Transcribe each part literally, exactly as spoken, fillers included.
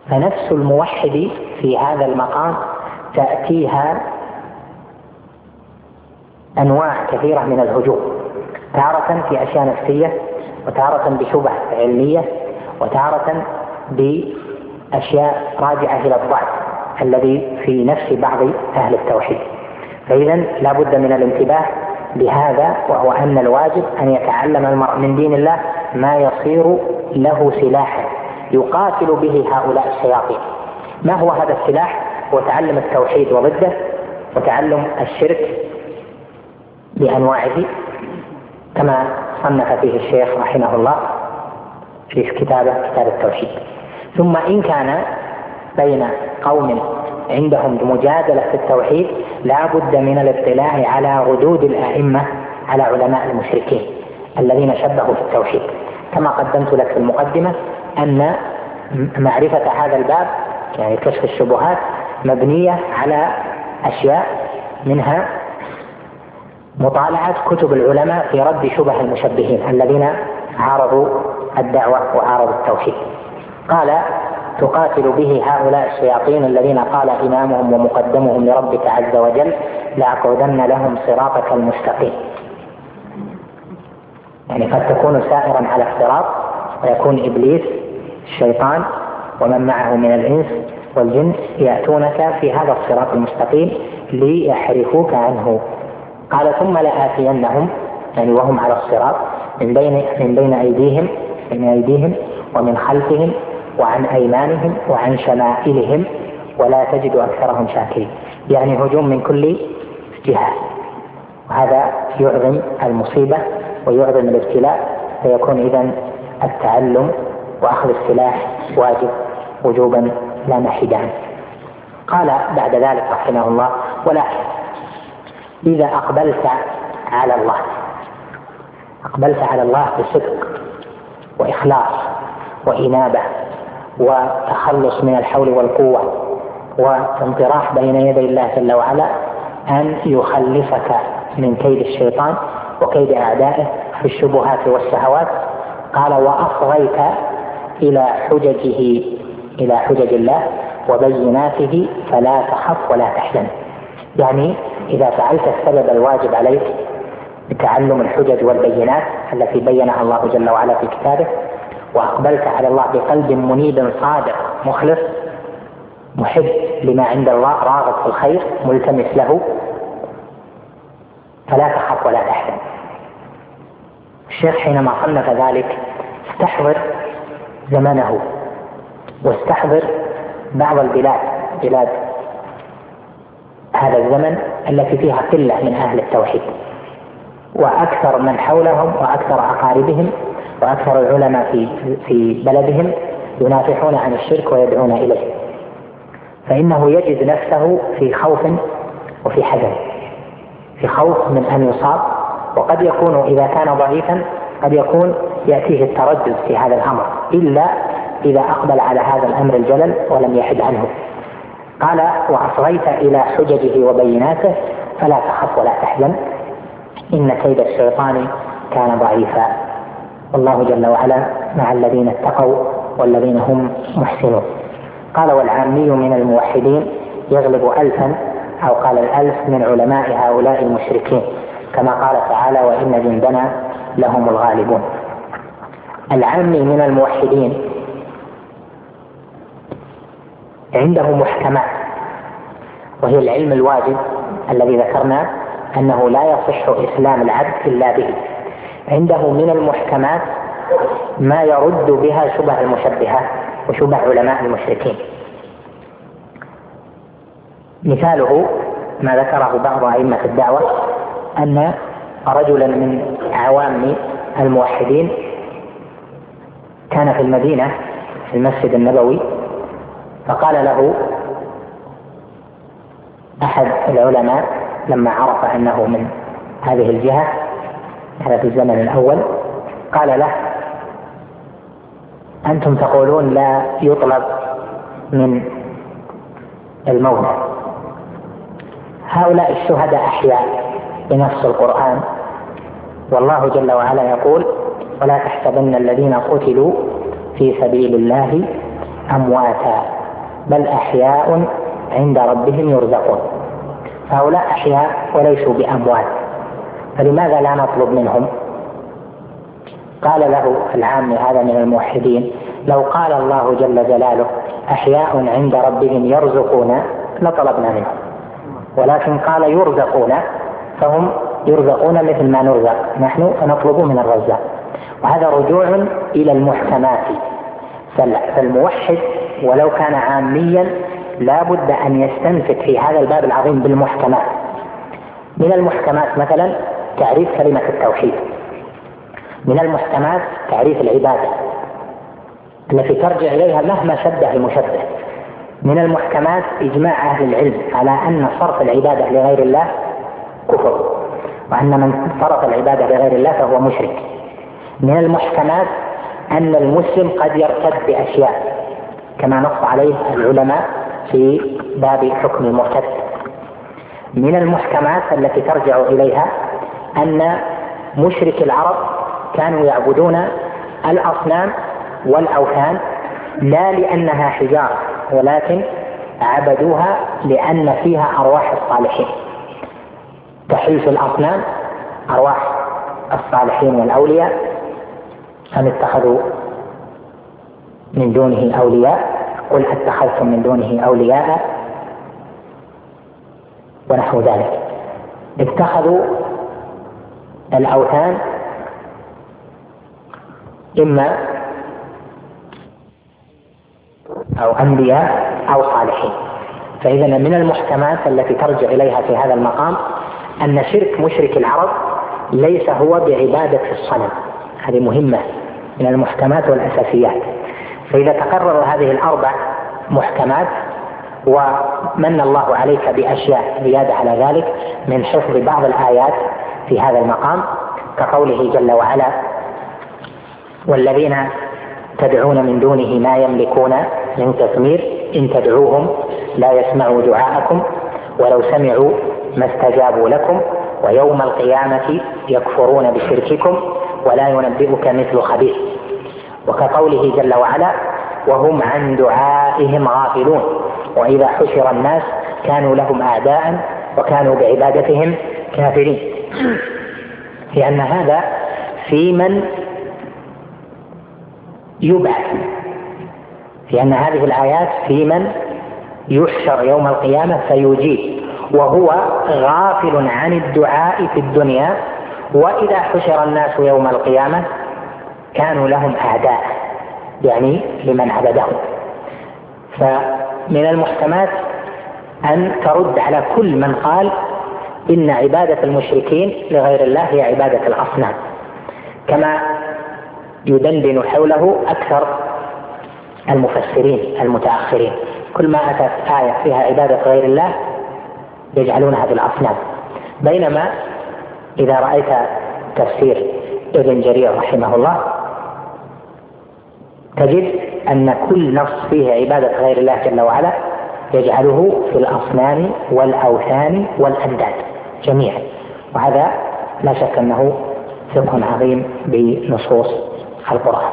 فنفس الموحد في هذا المقام تأتيها أنواع كثيرة من الهجوم، تارة في أشياء نفسية، وتارة بشبه علمية، وتارة بأشياء راجعة إلى الضعف الذي في نفس بعض أهل التوحيد. فإذا لا بد من الانتباه بهذا، وهو أن الواجب أن يتعلم المرء من دين الله ما يصير له سلاحا يقاتل به هؤلاء الشياطين. ما هو هذا السلاح؟ هو تعلم التوحيد وضده، وتعلم الشرك بأنواعه كما صنف فيه الشيخ رحمه الله في كتابه كتاب التوحيد. ثم إن كان بين قوم عندهم مجادلة في التوحيد لا بد من الاطلاع على ردود الأئمة على علماء المشركين الذين شبهوا في التوحيد، كما قدمت لك في المقدمة أن معرفة هذا الباب يعني كشف الشبهات مبنية على أشياء، منها مطالعة كتب العلماء في رد شبه المشبهين الذين عارضوا الدعوة وعارضوا التوحيد. قال تقاتل به هؤلاء الشياطين الذين قال إمامهم ومقدمهم لربك عز وجل لأقعدن لهم صراطك المستقيم. يعني قد تكون سائرا على الصراط ويكون إبليس الشيطان ومن معه من الإنس والجن يأتونك في هذا الصراط المستقيم ليحرفوك عنه. قال ثم لآتينهم يعني وهم على الصراط من بين من بين أيديهم من أيديهم ومن خلفهم وعن أيمانهم وعن شمائلهم ولا تجد أكثرهم شاكرين. يعني هجوم من كل جهة، وهذا يعظم المصيبة ويعظم الابتلاء، فيكون إذن التعلم وأخذ السلاح واجب وجوبا لا محيد عنه. قال بعد ذلك رحمه الله ولكن إذا أقبلت على الله أقبلت على الله بصدق وإخلاص وإنابة وتخلص من الحول والقوة وانطراح بين يدي الله جل وعلا أن يخلصك من كيد الشيطان وكيد أعدائه في الشبهات والشهوات. قال وأصغيت إلى حججه إلى حجج الله وبيناته فلا تخف ولا تحزن. يعني إذا فعلت السبب الواجب عليك بتعلم الحجج والبينات التي بينها الله جل وعلا في كتابه، وأقبلت على الله بقلب منيب صادق مخلص محب لما عند الله راغب في الخير ملتمس له، فلا تخف ولا تحزن. الشيخ حينما صنف ذلك استحضر زمنه واستحضر بعض البلاد بلاد هذا الزمن التي فيها قلة من أهل التوحيد، وأكثر من حولهم وأكثر أقاربهم وأكثر العلماء في في بلدهم ينافحون عن الشرك ويدعون إليه، فإنه يجد نفسه في خوف وفي حزن، في خوف من أن يصاب، وقد يكون إذا كان ضعيفا قد يكون يأتيه التردد في هذا الأمر إلا إذا أقبل على هذا الأمر الجلل ولم يحد عنه. قال وأصغيت إلى حججه وبيناته فلا تخف ولا تحزن إن كيد الشيطان كان ضعيفا والله جل وعلا مع الذين اتقوا والذين هم محسنون. قال والعامي من الموحدين يغلب ألفا أو قال الألف من علماء هؤلاء المشركين كما قال تعالى وإن جندنا لهم الغالبون. العامي من الموحدين عنده محكمات، وهي العلم الواجب الذي ذكرنا أنه لا يصح إسلام العبد إلا به. عنده من المحكمات ما يرد بها شبه المشبهة وشبه علماء المشركين. مثاله ما ذكره بعض أئمة الدعوة أن رجلا من عوام الموحدين كان في المدينة في المسجد النبوي، فقال له أحد العلماء لما عرف أنه من هذه الجهة هذا في الزمن الأول، قال له أنتم تقولون لا يطلب من الموتى، هؤلاء الشهداء أحياء بنص القرآن، والله جل وعلا يقول ولا تحسبن الذين قتلوا في سبيل الله أمواتا بل أحياء عند ربهم يرزقون. هؤلاء أحياء وليسوا بأموات، فلماذا لا نطلب منهم؟ قال له العام هذا من الموحدين: لو قال الله جل جلاله أحياء عند ربهم يرزقون لطلبنا منهم، ولكن قال يرزقون، فهم يرزقون مثل ما نرزق نحن فنطلب من الرزاق، وهذا رجوع إلى المحكمات. فالموحد ولو كان عاميا لا بد أن يستنفذ في هذا الباب العظيم بالمحكمات. من المحكمات مثلا تعريف كلمة التوحيد، من المحكمات تعريف العبادة التي ترجع إليها مهما شبه المشبه، من المحكمات إجماع أهل العلم على أن صرف العبادة لغير الله كفر، وأن من صرف العبادة لغير الله فهو مشرك. من المحكمات أن المسلم قد يرتد بأشياء كما نص عليه العلماء في باب حكم المرتد. من المحكمات التي ترجع إليها أن مشرك العرب كانوا يعبدون الأصنام والأوثان لا لأنها حجارة، ولكن عبدوها لأن فيها أرواح الصالحين، تحيل في الأصنام أرواح الصالحين والأولياء، أم اتخذوا من دونه أولياء قل اتخذتم من دونه أولياء ونحو ذلك. اتخذوا الأوثان إما أو أنبياء أو صالحين. فإذا من المحكمات التي ترجع إليها في هذا المقام أن شرك مشرك العرب ليس هو بعبادة الصنم، هذه مهمة من المحكمات والأساسيات. فإذا تقرر هذه الأربع محكمات ومن الله عليك بأشياء زيادة على ذلك من حفظ بعض الآيات في هذا المقام كقوله جل وعلا: والذين تدعون من دونه ما يملكون من تثمير إن تدعوهم لا يسمعوا دعاءكم ولو سمعوا ما استجابوا لكم ويوم القيامة يكفرون بشرككم ولا ينبئك مثل خبير. وكقوله جل وعلا: وهم عن دعائهم غافلون وإذا حشر الناس كانوا لهم أعداء وكانوا بعبادتهم كافرين. لأن هذا في من يبعث، لأن هذه الآيات في من يحشر يوم القيامة فيجيب وهو غافل عن الدعاء في الدنيا، وإذا حشر الناس يوم القيامة كانوا لهم أعداء، يعني لمن عبدهم. فمن المحكمات أن ترد على كل من قال إن عبادة المشركين لغير الله هي عبادة الأصنام، كما يدندن حوله أكثر المفسرين المتأخرين، كل ما أتت آية فيها عبادة غير الله يجعلونها بالأصنام. بينما إذا رأيت تفسير ابن جرير رحمه الله تجد أن كل نص فيه عبادة غير الله جل وعلا يجعله في الأصنام والأوثان والأنداد جميعا، وهذا لا شك أنه فقه عظيم بنصوص القرآن.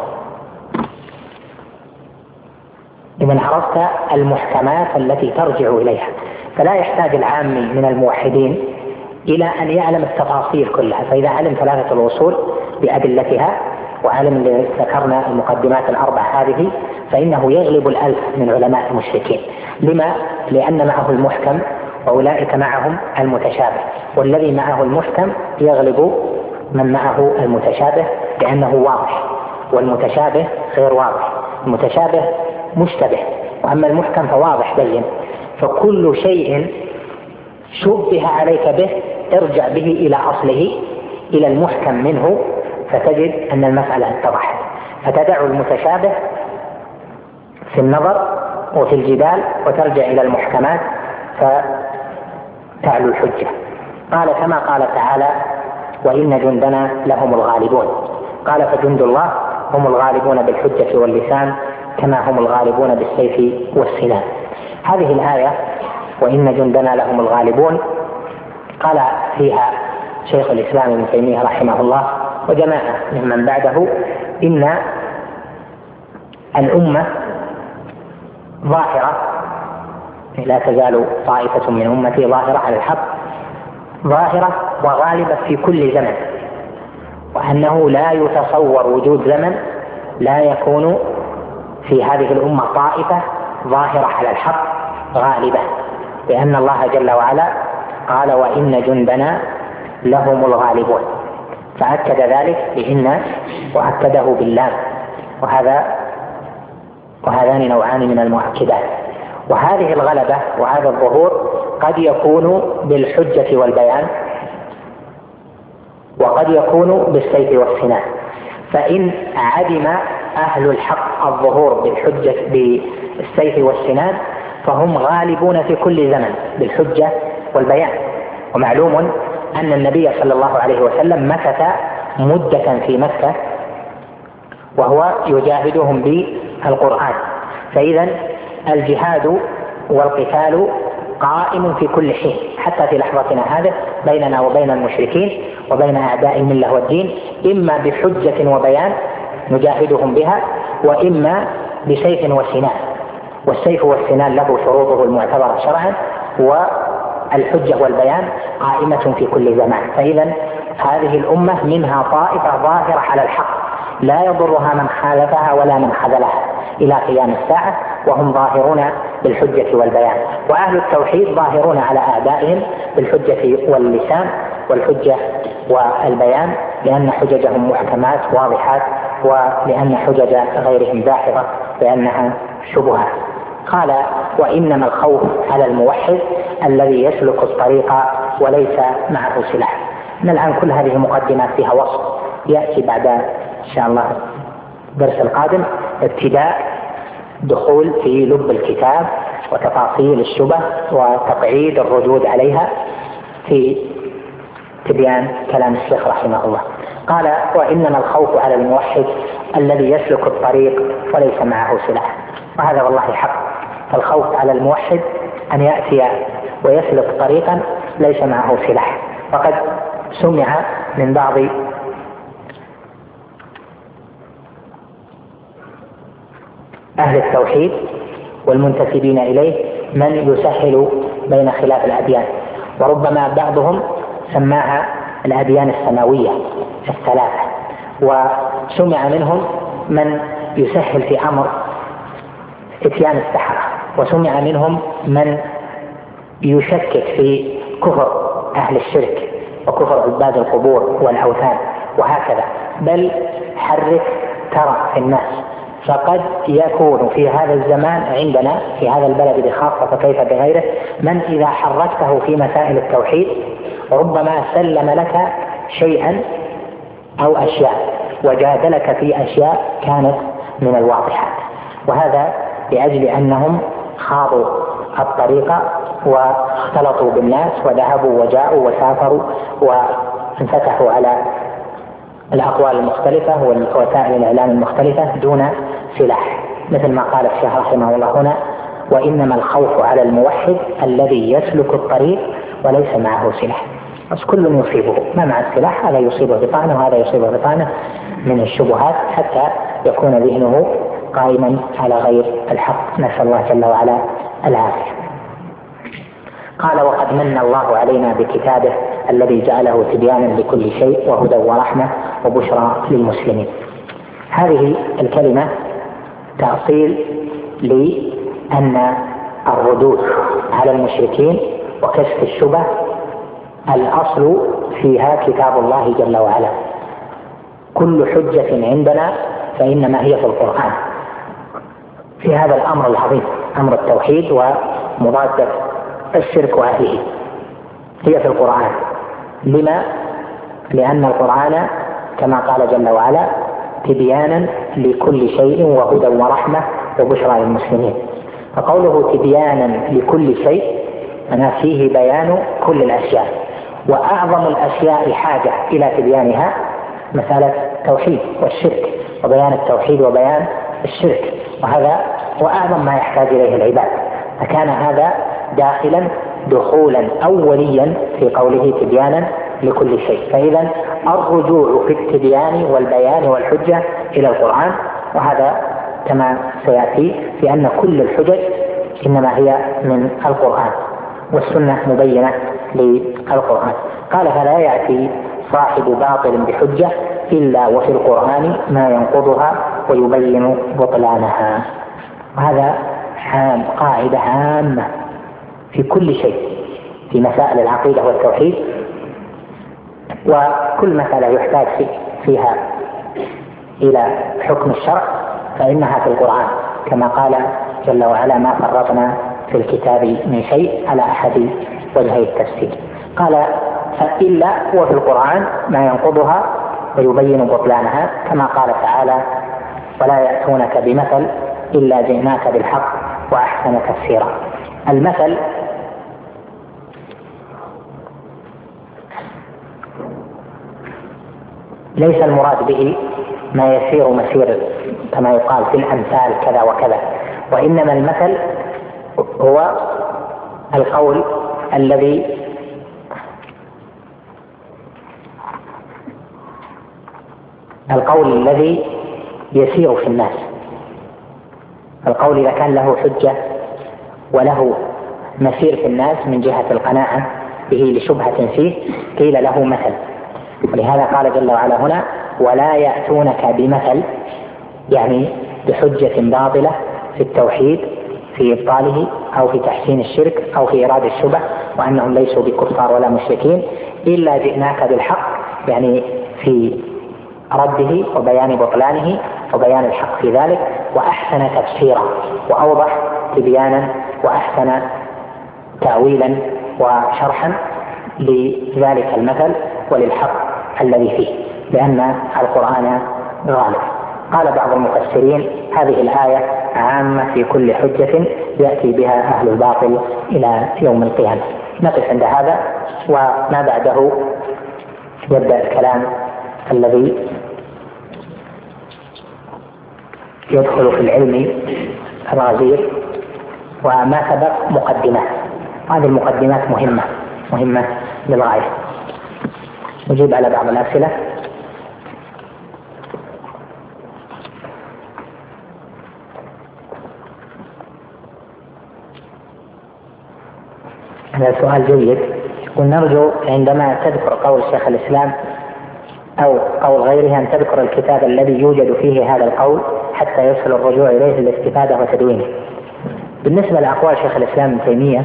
إذن عرفت المحكمات التي ترجع إليها، فلا يحتاج العامي من الموحدين إلى أن يعلم التفاصيل كلها. فإذا علم ثلاثة الأصول بأدلتها وعلم اللي ذكرنا المقدمات الأربع هذه فإنه يغلب الألف من علماء المشركين. لما؟ لأن معه المحكم وأولئك معهم المتشابه، والذي معه المحكم يغلب من معه المتشابه لأنه واضح، والمتشابه غير واضح. المتشابه مشتبه، وأما المحكم فواضح بين. فكل شيء شبه عليك به ارجع به إلى أصله، إلى المحكم منه، فتجد أن المسألة اتضحت. فتدع المتشابه في النظر وفي الجدال وترجع إلى المحكمات فتعلو الحجة. قال كما قال تعالى: وإن جندنا لهم الغالبون. قال فجند الله هم الغالبون بالحجة واللسان كما هم الغالبون بالسيف والسنان. هذه الآية وإن جندنا لهم الغالبون قال فيها شيخ الإسلام ابن تيمية رحمه الله وجماعة ممن بعده إن الأمة ظاهرة لا تزال طائفة من أمتي ظاهرة على الحق ظاهرة وغالبة في كل زمن، وأنه لا يتصور وجود زمن لا يكون في هذه الأمة طائفة ظاهرة على الحق غالبة، لأن الله جل وعلا قال وإن جندنا لهم الغالبون، فأكد ذلك بإن وأكده باللام، وهذا وهذان نوعان من المؤكدات. وهذه الغلبة وهذا الظهور قد يكون بالحجة والبيان، وقد يكون بالسيف والسنان. فإن عدم أهل الحق الظهور بالحجة بالسيف والسنان فهم غالبون في كل زمن بالحجة والبيان. ومعلوم أن النبي صلى الله عليه وسلم مكث مدة في مكة وهو يجاهدهم بالقرآن، فإذا الجهاد والقتال قائم في كل حين حتى في لحظتنا هذه بيننا وبين المشركين وبين أعداء الملة والدين، إما بحجة وبيان نجاهدهم بها، وإما بسيف وسنان. والسيف والسنان له شروطه المعتبرة شرعا، والحجة والبيان قائمة في كل زمان. فإذا هذه الأمة منها طائفة ظاهرة على الحق لا يضرها من خالفها ولا من خذلها إلى قيام الساعة، وهم ظاهرون بالحجة والبيان. وأهل التوحيد ظاهرون على أعدائهم بالحجة واللسان والحجة والبيان، لأن حججهم محكمات واضحات، ولأن حجج غيرهم داحضة لأنها شبهات. قال وإنما الخوف على الموحد الذي يسلك الطريق وليس معه سلاح. الآن كل هذه مقدمات فيها وصف يأتي بعد إن شاء الله الدرس القادم ابتداء دخول في لب الكتاب وتفاصيل الشبه وتقعيد الردود عليها في تبيان كلام الشيخ رحمه الله. قال وإنما الخوف على الموحد الذي يسلك الطريق وليس معه سلاح. وهذا والله حق، فالخوف على الموحد أن يأتي ويسلك طريقا ليس معه سلاح. وقد سمع من بعض أهل التوحيد والمنتسبين إليه من يسهل بين خلاف الأديان، وربما بعضهم سماها الأديان السماوية الثلاثة، وسمع منهم من يسهل في أمر إتيان السحرة، وسمع منهم من يشكك في كفر أهل الشرك وكفر عباد القبور والأوثان وهكذا. بل حرك ترى في الناس، فقد يكون في هذا الزمان عندنا في هذا البلد بخاصة فكيف بغيره من إذا حركته في مسائل التوحيد ربما سلم لك شيئا أو أشياء وجادلك في أشياء كانت من الواضحات، وهذا لأجل أنهم خاضوا الطريقة واختلطوا بالناس وذهبوا وجاءوا وسافروا وانفتحوا على الأقوال المختلفة ووسائل الإعلام المختلفة دون سلاح، مثل ما قال الشيخ رحمه الله هنا وإنما الخوف على الموحد الذي يسلك الطريق وليس معه سلاح. بس كل يصيبه ما مع السلاح، هذا يصيبه بطانه وهذا يصيبه بطانه من الشبهات حتى يكون ذهنه قائما على غير الحق. نسأل الله جل وعلا العافية. قال وقد من الله علينا بكتابه الذي جعله تبيانا لكل شيء وهدى ورحمة وبشرى للمسلمين. هذه الكلمة تأصيل لأن الردود على المشركين وكشف الشبه الأصل فيها كتاب الله جل وعلا. كل حجة عندنا فإنما هي في القرآن في هذا الأمر العظيم، أمر التوحيد ومضادة الشرك وأهله، هي في القرآن. لما؟ لأن القرآن كما قال جل وعلا تبيانا لكل شيء وهدى ورحمة وبشرى للمسلمين. فقوله تبيانا لكل شيء أنا فيه بيان كل الأشياء، وأعظم الأشياء حاجة إلى تبيانها مسألة التوحيد والشرك، وبيان التوحيد وبيان الشرك، وهذا هو أعظم ما يحتاج إليه العباد. فكان هذا داخلا دخولا أوليا في قوله تبيانا لكل شيء. فإذا الرجوع في التبيان والبيان والحجة إلى القرآن، وهذا كما سيأتي في أن كل الحجج إنما هي من القرآن، والسنة مبينة للقرآن. قال: فلا يأتي صاحب باطل بحجة إلا وفي القرآن ما ينقضها ويبين بطلانها. وهذا عام، قاعدة عامة في كل شيء في مسائل العقيدة والتوحيد، وكل مسألة يحتاج فيها إلى حكم الشرع فإنها في القرآن، كما قال جل وعلا: ما فرطنا في الكتاب من شيء على أحد وجهي التفسير. قال: فإلا وفي القرآن ما ينقضها ويبين بطلانها، كما قال تعالى: ولا يأتونك بمثل إلا جئناك بالحق وأحسن تفسيرا. المثل ليس المراد به ما يسير مسير كما يقال في الأمثال كذا وكذا، وإنما المثل هو القول الذي القول الذي يسير في الناس. القول إذا كان له حجة وله مسير في الناس من جهة القناعة به لشبهة فيه قيل له مثل. ولهذا قال جل وعلا هنا: ولا يأتونك بمثل، يعني بحجة باطلة في التوحيد في إبطاله أو في تحسين الشرك أو في إرادة الشبه وأنهم ليسوا بكفار ولا مشركين، إلا جئناك بالحق، يعني في رده وبيان بطلانه وبيان الحق في ذلك، وأحسن تفسيرا، وأوضح تبيانا وأحسن تأويلا وشرحا لذلك المثل وللحق الذي فيه، لأن القرآن غالب. قال بعض المفسرين: هذه الآية عامة في كل حجة يأتي بها أهل الباطل إلى يوم القيامة. نقف عند هذا، وما بعده يبدأ الكلام الذي يدخل في العلم الغزير، وما سبق مقدمات. هذه المقدمات مهمة مهمة للغاية. نجيب على بعض الأسئلة. هذا سؤال جيد. ونرجو عندما تذكر قول شيخ الإسلام أو قول غيره أن تذكر الكتاب الذي يوجد فيه هذا القول حتى يسهل الرجوع إليه للاستفادة وتدوينه. بالنسبة لأقوال شيخ الإسلام ابن تيمية،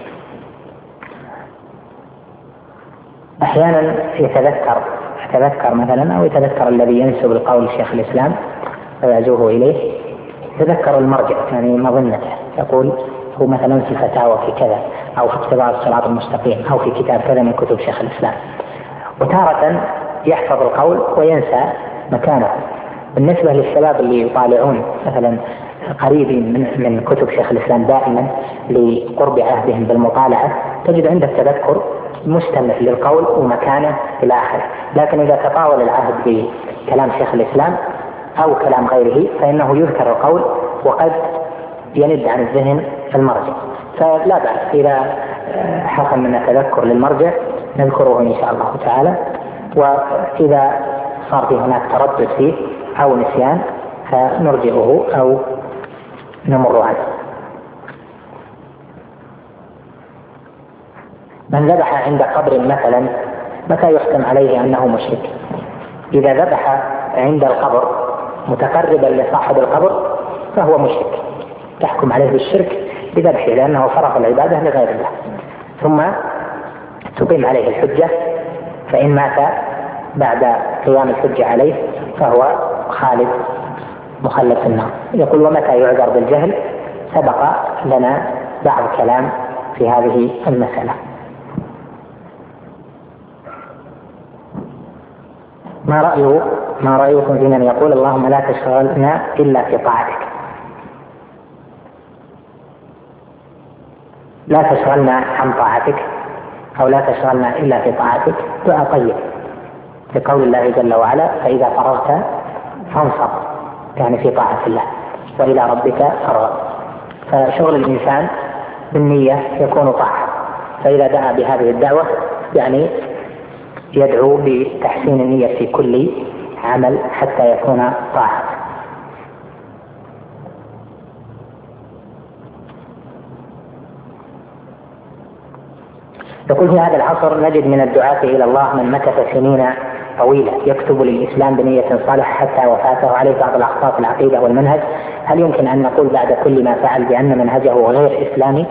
أحيانا يتذكر يتذكر مثلا أو يتذكر الذي ينسب القول شيخ الإسلام ويعزوه إليه، يتذكر المرجع، يعني مظنته، يقول هو مثلا في الفتاوى في كذا، أو في اتباع الصراط المستقيم، أو في كتاب كذا من كتب شيخ الإسلام. وتارة يحفظ القول وينسى مكانه. بالنسبة للشباب اللي يطالعون مثلا قريبين من, من كتب شيخ الإسلام دائما لقرب عهدهم بالمطالعة، تجد عند التذكر مستمر للقول ومكانه إلى آخره. لكن إذا تطاول العهد بكلام شيخ الإسلام أو كلام غيره فإنه يذكر القول وقد يند عن الذهن المرجع. فلا بأس إذا حصل من التذكر للمرجع نذكره إن شاء الله تعالى، وإذا صار في هناك تردد فيه أو نسيان فنرجعه أو نمر عنه. من ذبح عند قبر مثلا متى يحكم عليه أنه مشرك؟ إذا ذبح عند القبر متقربا لصاحب القبر فهو مشرك، تحكم عليه بالشرك بذبحه لأنه صرف العبادة لغير الله، ثم تقيم عليه الحجة، فإن مات بعد قيام الحجة عليه فهو خالد مخلد في النار. يقول: ومتى يعذر بالجهل؟ سبق لنا بعض كلام في هذه المسألة. ما رأيه ما رأيكم في من يقول: اللهم لا تشغلنا إلا في طاعتك؟ لا تشغلنا عن طاعتك أو لا تشغلنا إلا في طاعتك دعاء طيب، لقول الله جل وعلا: فإذا فرغت فانصب، يعني في طاعة الله، وإلى ربك فارغب. فشغل الإنسان بالنية يكون طاعة، فإذا دعا بهذه الدعوة يعني يدعو بتحسين النية في كل عمل حتى يكون طاعة. يقول في هذا العصر نجد من الدعاة إلى الله من مكث سنين طويلة يكتب للإسلام بنية صالحة حتى وفاته عليه بعض الأخطاء في العقيدة والمنهج، هل يمكن أن نقول بعد كل ما فعل بأن منهجه غير إسلامي؟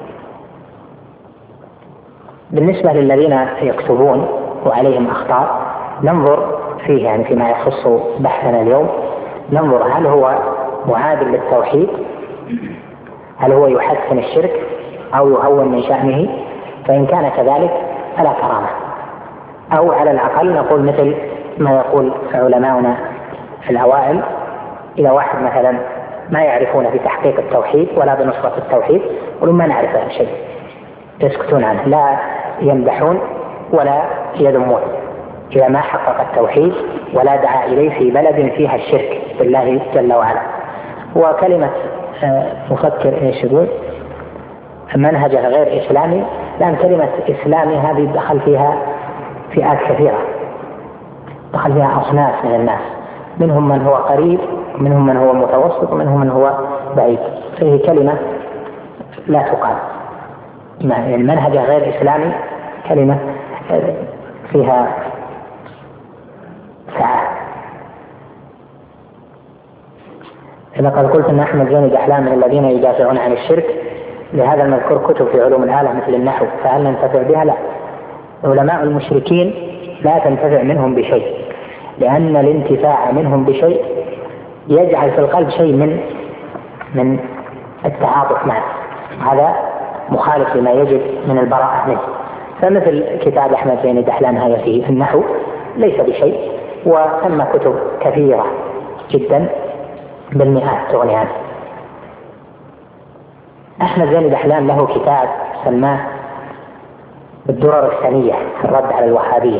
بالنسبة للذين يكتبون وعليهم أخطاء ننظر فيه، يعني فيما يخص بحثنا اليوم ننظر هل هو معادل للتوحيد، هل هو يحسن الشرك أو يهون من شأنه، فإن كان كذلك فلا كرامة، أو على الأقل نقول مثل ما يقول علماؤنا في الأوائل، إذا واحد مثلا ما يعرفون بتحقيق التوحيد ولا بنصرة التوحيد يقولون ما نعرف عن شيء، يسكتون عنه، لا يمدحون ولا يذمون إذا ما حقق التوحيد ولا دعا إليه في بلد فيها الشرك بالله جل وعلا. وكلمة مفكر ايش يقول منهجه غير إسلامي، لأن كلمة إسلامي هذه دخل فيها فئات كثيرة، دخل فيها أصناف من الناس، منهم من هو قريب ومنهم من هو متوسط ومنهم من هو بعيد، فهي كلمة لا تقال. المنهج غير إسلامي كلمة فيها سعة. لقد قلت أن أحمد زين دحلان من الذين يدافعون عن الشرك، لهذا المذكور كتب في علوم الآلة مثل النحو، فهل ننتفع بها؟ لا، علماء المشركين لا تنتفع منهم بشيء، لأن الانتفاع منهم بشيء يجعل في القلب شيء من من التعاطف معه، هذا مخالف لما يجب من البراءة منه. فمثل كتاب أحمد زين دحلان هذا في النحو ليس بشيء، وثم كتب كثيرة جدا بالمئات تغني عنه. أحمد زين دحلان له كتاب سماه الدرر الثانية في الرد على الوهابية،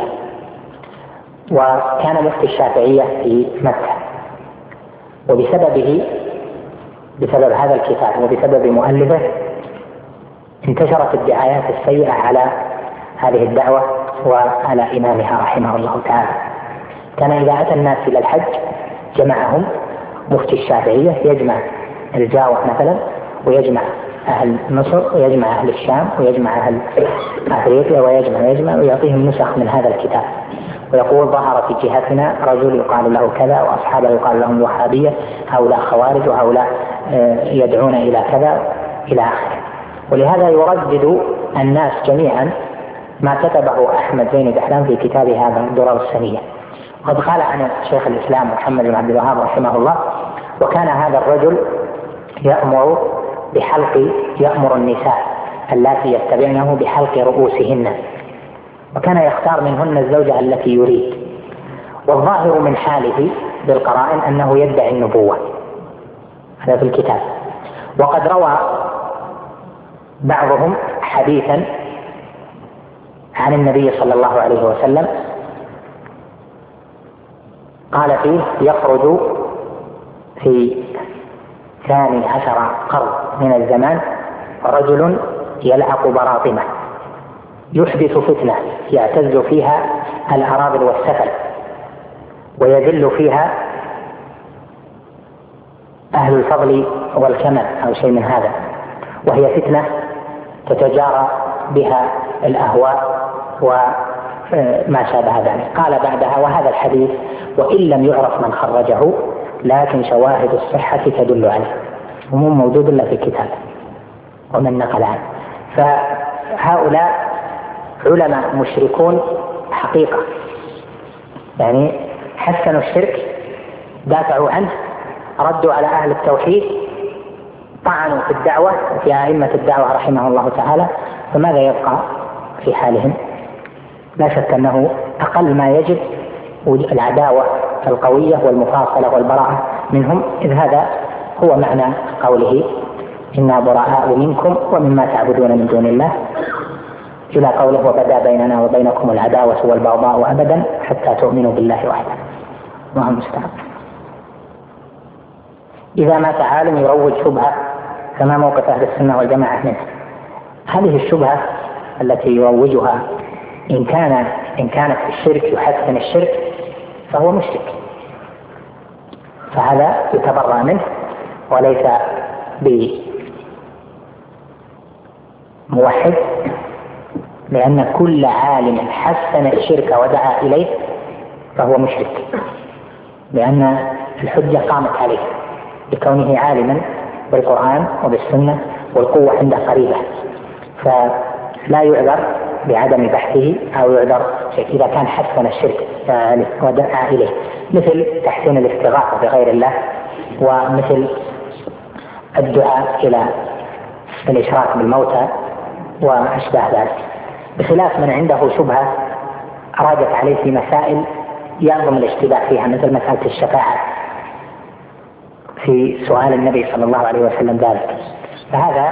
وكان مفتي الشافعية في مكة، وبسببه بسبب هذا الكتاب وبسبب مؤلفه انتشرت الدعايات السيئة على هذه الدعوة وعلى إمامها رحمه الله تعالى. كان إذا أتى الناس إلى الحج جمعهم مفتي الشافعية، يجمع الجاوة مثلا ويجمع أهل مصر ويجمع أهل الشام ويجمع أهل أفريقيا ويجمع ويجمع ويعطيهم نسخ من هذا الكتاب، ويقول ظهر في جهتنا رجل يقال له كذا وأصحابه يقال لهم الوهابية، هؤلاء خوارج وهؤلاء يدعون إلى كذا إلى آخره. ولهذا يردد الناس جميعا ما كتبه أحمد زين دحلان في كتابه هذا الدرر الثانية. وقد قال عن شيخ الإسلام محمد بن عبد الوهاب رحمه الله: وكان هذا الرجل يأمر بحلق يأمر النساء اللاتي يتبعنه بحلق رؤوسهن، وكان يختار منهن الزوجة التي يريد، والظاهر من حاله بالقرائن أنه يدعي النبوة، هذا في الكتاب. وقد روى بعضهم حديثا عن النبي صلى الله عليه وسلم قال فيه: يخرج في ثاني عشر قرن من الزمان رجل يلعق براطمه يحدث فتنة يعتز فيها الأراذل والسفل ويذل فيها أهل الفضل والكمل أو شيء من هذا، وهي فتنة تتجارى بها الأهواء وما شابه ذلك. قال بعدها: وهذا الحديث وإن لم يعرف من خرجه لكن شواهد الصحة تدل عليه، ومو موجود إلا في كتاب ومن نقل عنه. فهؤلاء علماء مشركون حقيقة، يعني حسنوا الشرك، دافعوا عنه، ردوا على أهل التوحيد، طعنوا في الدعوة وفي أئمة الدعوة رحمه الله تعالى، فماذا يبقى في حالهم؟ لا شك أنه أقل ما يجب العداوة القوية والمفاصلة والبراءة منهم، إذ هذا هو معنى قوله: إنا براء منكم ومما تعبدون من دون الله، إلى قوله: وبدا بيننا وبينكم العداوة والبغضاء أبدا حتى تؤمنوا بالله وحده. الله المستعان. إذا مات عالم يروج شبهة فما موقف أهل السنة والجماعة منه؟ هذه الشبهة التي يروجها إن كان إن كانت في الشرك يحسن الشرك فهو مشرك، فهذا يتبرأ منه وليس بموحد، لأن كل عالم حسن الشرك ودعا إليه فهو مشرك، لأن الحجة قامت عليه بكونه عالما بالقرآن وبالسنة والقوة عنده قريبة، فلا يعذر بعدم بحثه أو يعذر إذا كان حسن الشرك ودعا إليه، مثل تحسين الاستغاثة بغير الله، ومثل الدعاء إلى الإشراك بالموتى وأشباه ذلك، بخلاف من عنده شبهة أرادت عليه في مسائل يعظم الاشتباه فيها، مثل مسألة الشفاعة في سؤال النبي صلى الله عليه وسلم ذلك، فهذا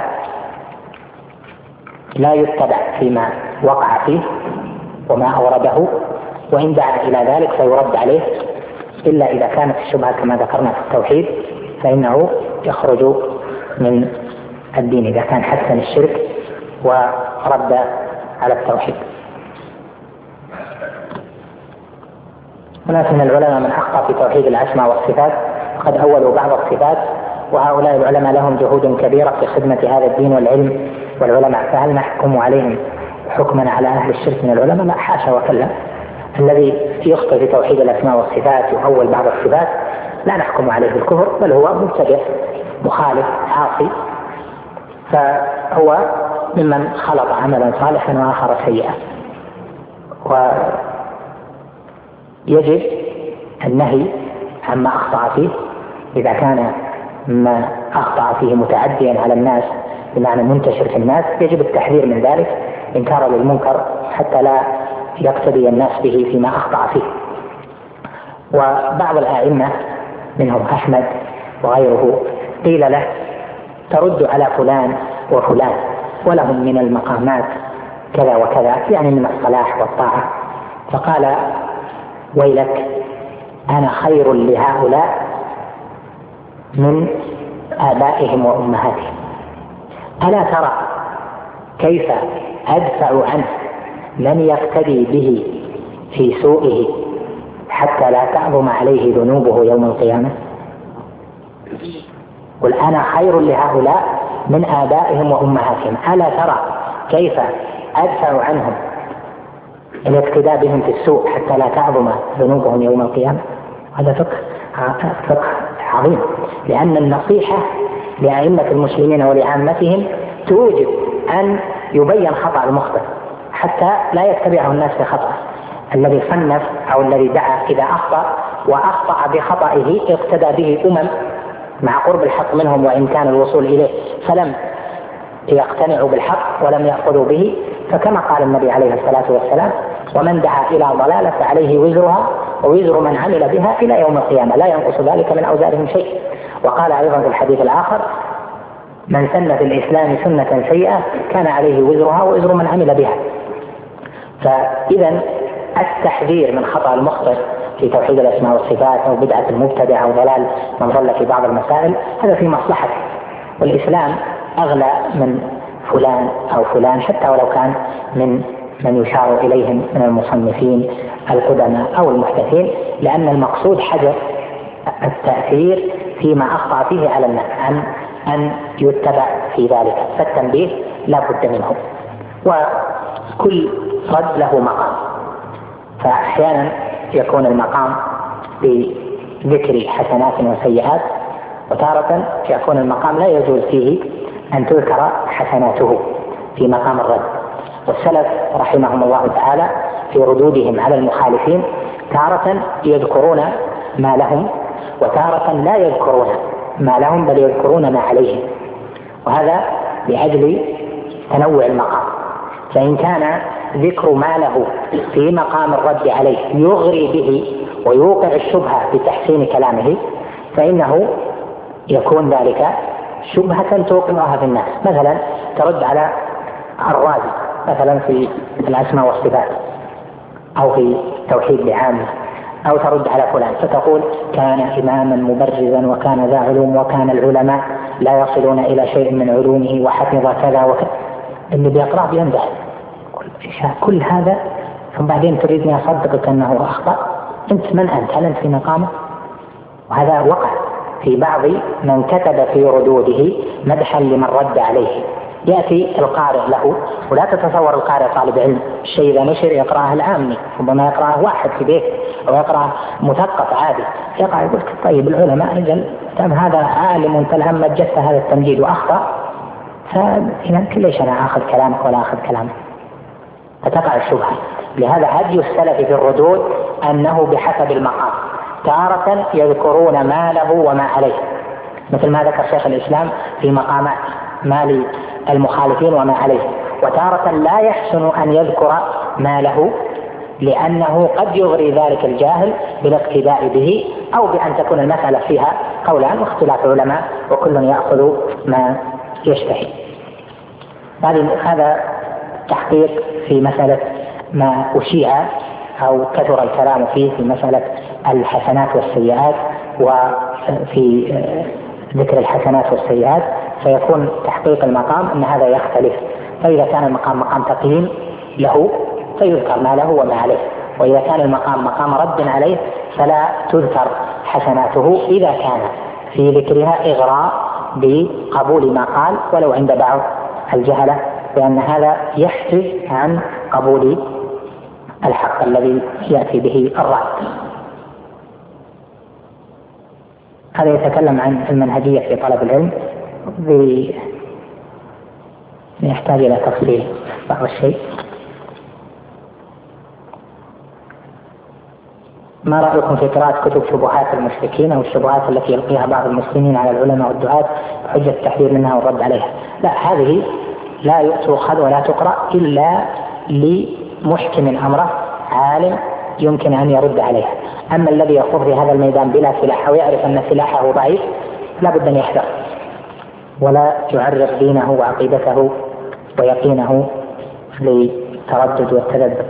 لا يتبع فيما وقع فيه وما أورده، وإن دعا إلى ذلك فيرد عليه، إلا إذا كانت الشبهة كما ذكرنا في التوحيد فإنه يخرج من الدين إذا كان حسن الشرك ورد على التوحيد. هناك من العلماء من أخطأ في توحيد الأسماء والصفات، قد أولوا بعض الصفات، وهؤلاء العلماء لهم جهود كبيرة في خدمة هذا الدين والعلم والعلماء، فهل نحكم عليهم حكما على أهل الشرك من العلماء؟ لا، حاشا وكلا. الذي يخطئ في توحيد الأسماء والصفات يؤول بعض الصفات لا نحكم عليه بالكفر، بل هو مبتدع مخالف عاصي، فهو ممن خلط عملا صالحا وآخر سيئا. ويجب النهي عما أخطأ فيه، إذا كان ما أخطأ فيه متعديا على الناس بمعنى منتشر في الناس يجب التحذير من ذلك إنكارا للمنكر حتى لا يقتدي الناس به فيما أخطأ فيه. وبعض الآئمة منهم أحمد وغيره قيل له ترد على فلان وفلان ولهم من المقامات كذا وكذا، يعني من الصلاح والطاعة، فقال ويلك أنا خير لهؤلاء من آبائهم وأمهاتهم، ألا ترى كيف أدفع عنه من يقتدي به في سوءه حتى لا تعظم عليه ذنوبه يوم القيامة؟ قل أنا خير لهؤلاء من آبائهم وأمهاتهم، ألا ترى كيف أدفع عنهم الاقتداء بهم في السوء حتى لا تعظم ذنوبهم يوم القيامة؟ هذا فقه فقه عظيم، لأن النصيحة لأئمة المسلمين ولعامتهم توجب أن يبين خطأ المخطئ حتى لا يتبعه الناس في خطأ. الذي صنف أو الذي دعا إذا أخطأ وأخطأ بخطئه اقتدى به أمم مع قرب الحق منهم وإن كان الوصول إليه فلم يقتنعوا بالحق ولم يأخذوا به، فكما قال النبي عليه الصلاة والسلام ومن دعا إلى ضلالة فعليه وزرها ووزر من عمل بها إلى يوم القيامة لا ينقص ذلك من أوزارهم شيء. وقال أيضا في الحديث الآخر من سن في الإسلام سنة سيئة كان عليه وزرها ووزر من عمل بها. فإذا التحذير من خطأ المخطئ في توحيد الأسماء والصفات أو بدعة المبتدع أو ضلال من ضل في بعض المسائل هذا في مصلحته، والإسلام أغلى من فلان أو فلان حتى ولو كان من من يشار إليهم من المصنفين القدماء أو المحدثين، لأن المقصود حجر التأثير فيما أخطأ فيه على الناس أن أن يتبع في ذلك، فالتنبيه لا بد منه، وكل رد له مقام. فأحيانا يكون المقام بذكر حسنات وسيئات، وتارة يكون المقام لا يجوز فيه أن تذكر حسناته في مقام الرد. والسلف رحمهم الله تعالى في ردودهم على المخالفين تارة يذكرون ما لهم وتارة لا يذكرون ما لهم بل يذكرون ما عليهم، وهذا لأجل تنوع المقام. فإن كان ذكر ما له في مقام الرد عليه يغري به ويوقع الشبهة بتحسين كلامه فإنه يكون ذلك شبهة توقعها في الناس. مثلا ترد على الرازي مثلا في الأسماء والصفات أو في توحيد بعامة، أو ترد على فلان فتقول كان إماما مبرزا وكان ذا علوم وكان العلماء لا يصلون إلى شيء من علومه وحفظ كذا وكذا، اللي بيقرأ بيمدح كل هذا، ثم بعدين تريدني أصدقك أنه أخطأ؟ أنت من أنت؟ هل أنت في مقامه؟ وهذا وقع في بعض من كتب في ردوده مدحا لمن رد عليه يأتي القارئ له، ولا تتصور القارئ طالب علم الشيء إذا نشر يقرأه العامي، ربما يقرأه واحد في بيت أو يقرأ مثقف عادي، يقرأ يقول طيب العلماء رجل هذا عالم تلهم جث هذا التمجيد وأخطأ، فإذا ليش أنا آخذ كلامك ولا آخذ كلامك؟ فتقع الشبهة. لهذا هدي السلف في الردود أنه بحسب المقام، تارة يذكرون ما له وما عليه، مثل ما ذكر شيخ الإسلام في مقامات ما للمخالفين وما عليه، وتارة لا يحسن أن يذكر ما له لأنه قد يغري ذلك الجاهل بالاقتداء به، أو بأن تكون المسألة فيها قولان واختلاف علماء وكل يأخذ ما يشتهي. هذا تحقيق في مسألة ما أشيع أو كثر الكلام فيه في مسألة الحسنات والسيئات، وفي ذكر الحسنات والسيئات فيكون تحقيق المقام أن هذا يختلف. فإذا كان المقام مقام تقييم له فيذكر ما له وما عليه، وإذا كان المقام مقام رد عليه فلا تذكر حسناته إذا كان في ذكرها إغراء بقبول ما قال ولو عند بعض الجهلة، لأن هذا يحجز عن قبول الحق الذي يأتي به الرد. هذا يتكلم عن المنهجية في طلب العلم، يحتاج إلى تفصيل بعض الشيء. ما رأيكم في قراءة كتب شبهات المشركين أو الشبهات التي يلقيها بعض المسلمين على العلماء والدعاة بحجة التحذير منها والرد عليها؟ لا، هذه لا تؤخذ ولا تقرأ إلا لمحكم أمره عالم يمكن أن يرد عليها. أما الذي يخوض في هذا الميدان بلا سلاح ويعرف أن سلاحه ضعيف لا بد أن يحذر ولا يعرض دينه وعقيدته ويقينه للتردد والتذبذب.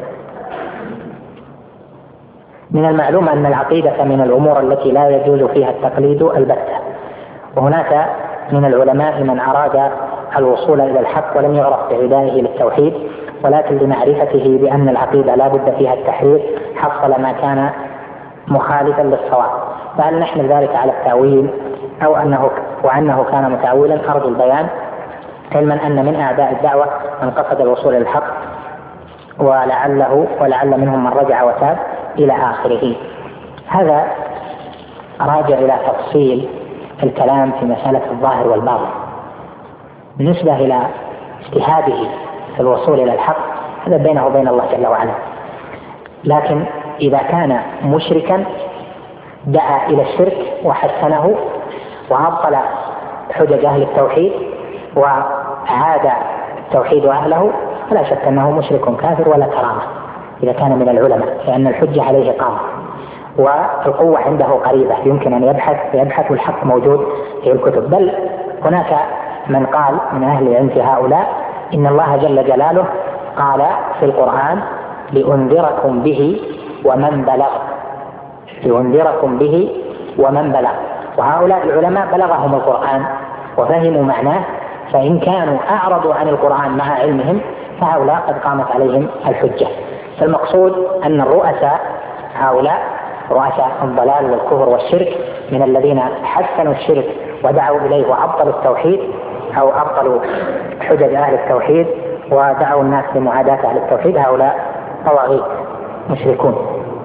من المعلوم أن العقيدة من الأمور التي لا يجوز فيها التقليد البتة، وهناك من العلماء من أراد الوصول إلى الحق ولم يعرف بعدائه للتوحيد، ولكن لمعرفته بأن العقيدة لا بد فيها التحرير حصل ما كان مخالفا للصواب. فهل نحمل ذلك على التأويل أو أنه وأنه كان متأولا؟ أرجو البيان، علما أن من أعداء الدعوة من قصد الوصول إلى الحق ولعله ولعل منهم من رجع وتاب إلى آخره. هذا راجع إلى تفصيل الكلام في مسألة الظاهر والباطن. بالنسبة إلى اجتهاده في الوصول إلى الحق هذا بينه وبين الله جل وعلا، لكن إذا كان مشركا دعا إلى الشرك وحسنه وأبطل حجج أهل التوحيد وعاد التوحيد أهله فلا شك أنه مشرك كافر ولا كرامة إذا كان من العلماء، لأن الحجة عليه قامة والقوة عنده قريبة، يمكن أن يبحث فيبحث والحق موجود في الكتب. بل هناك من قال من أهل العلم في هؤلاء إن الله جل جلاله قال في القرآن لأنذركم به ومن بلغ، لأنذركم به ومن بلغ. وهؤلاء العلماء بلغهم القرآن وفهموا معناه، فإن كانوا أعرضوا عن القرآن مع علمهم فهؤلاء قد قامت عليهم الحجة. فالمقصود أن الرؤساء هؤلاء رؤساء الضلال والكفر والشرك من الذين حسنوا الشرك ودعوا إليه وأبطلوا التوحيد أو أبطلوا حجج أهل التوحيد ودعوا الناس لمعاداة أهل التوحيد، هؤلاء طواغيت مشركون.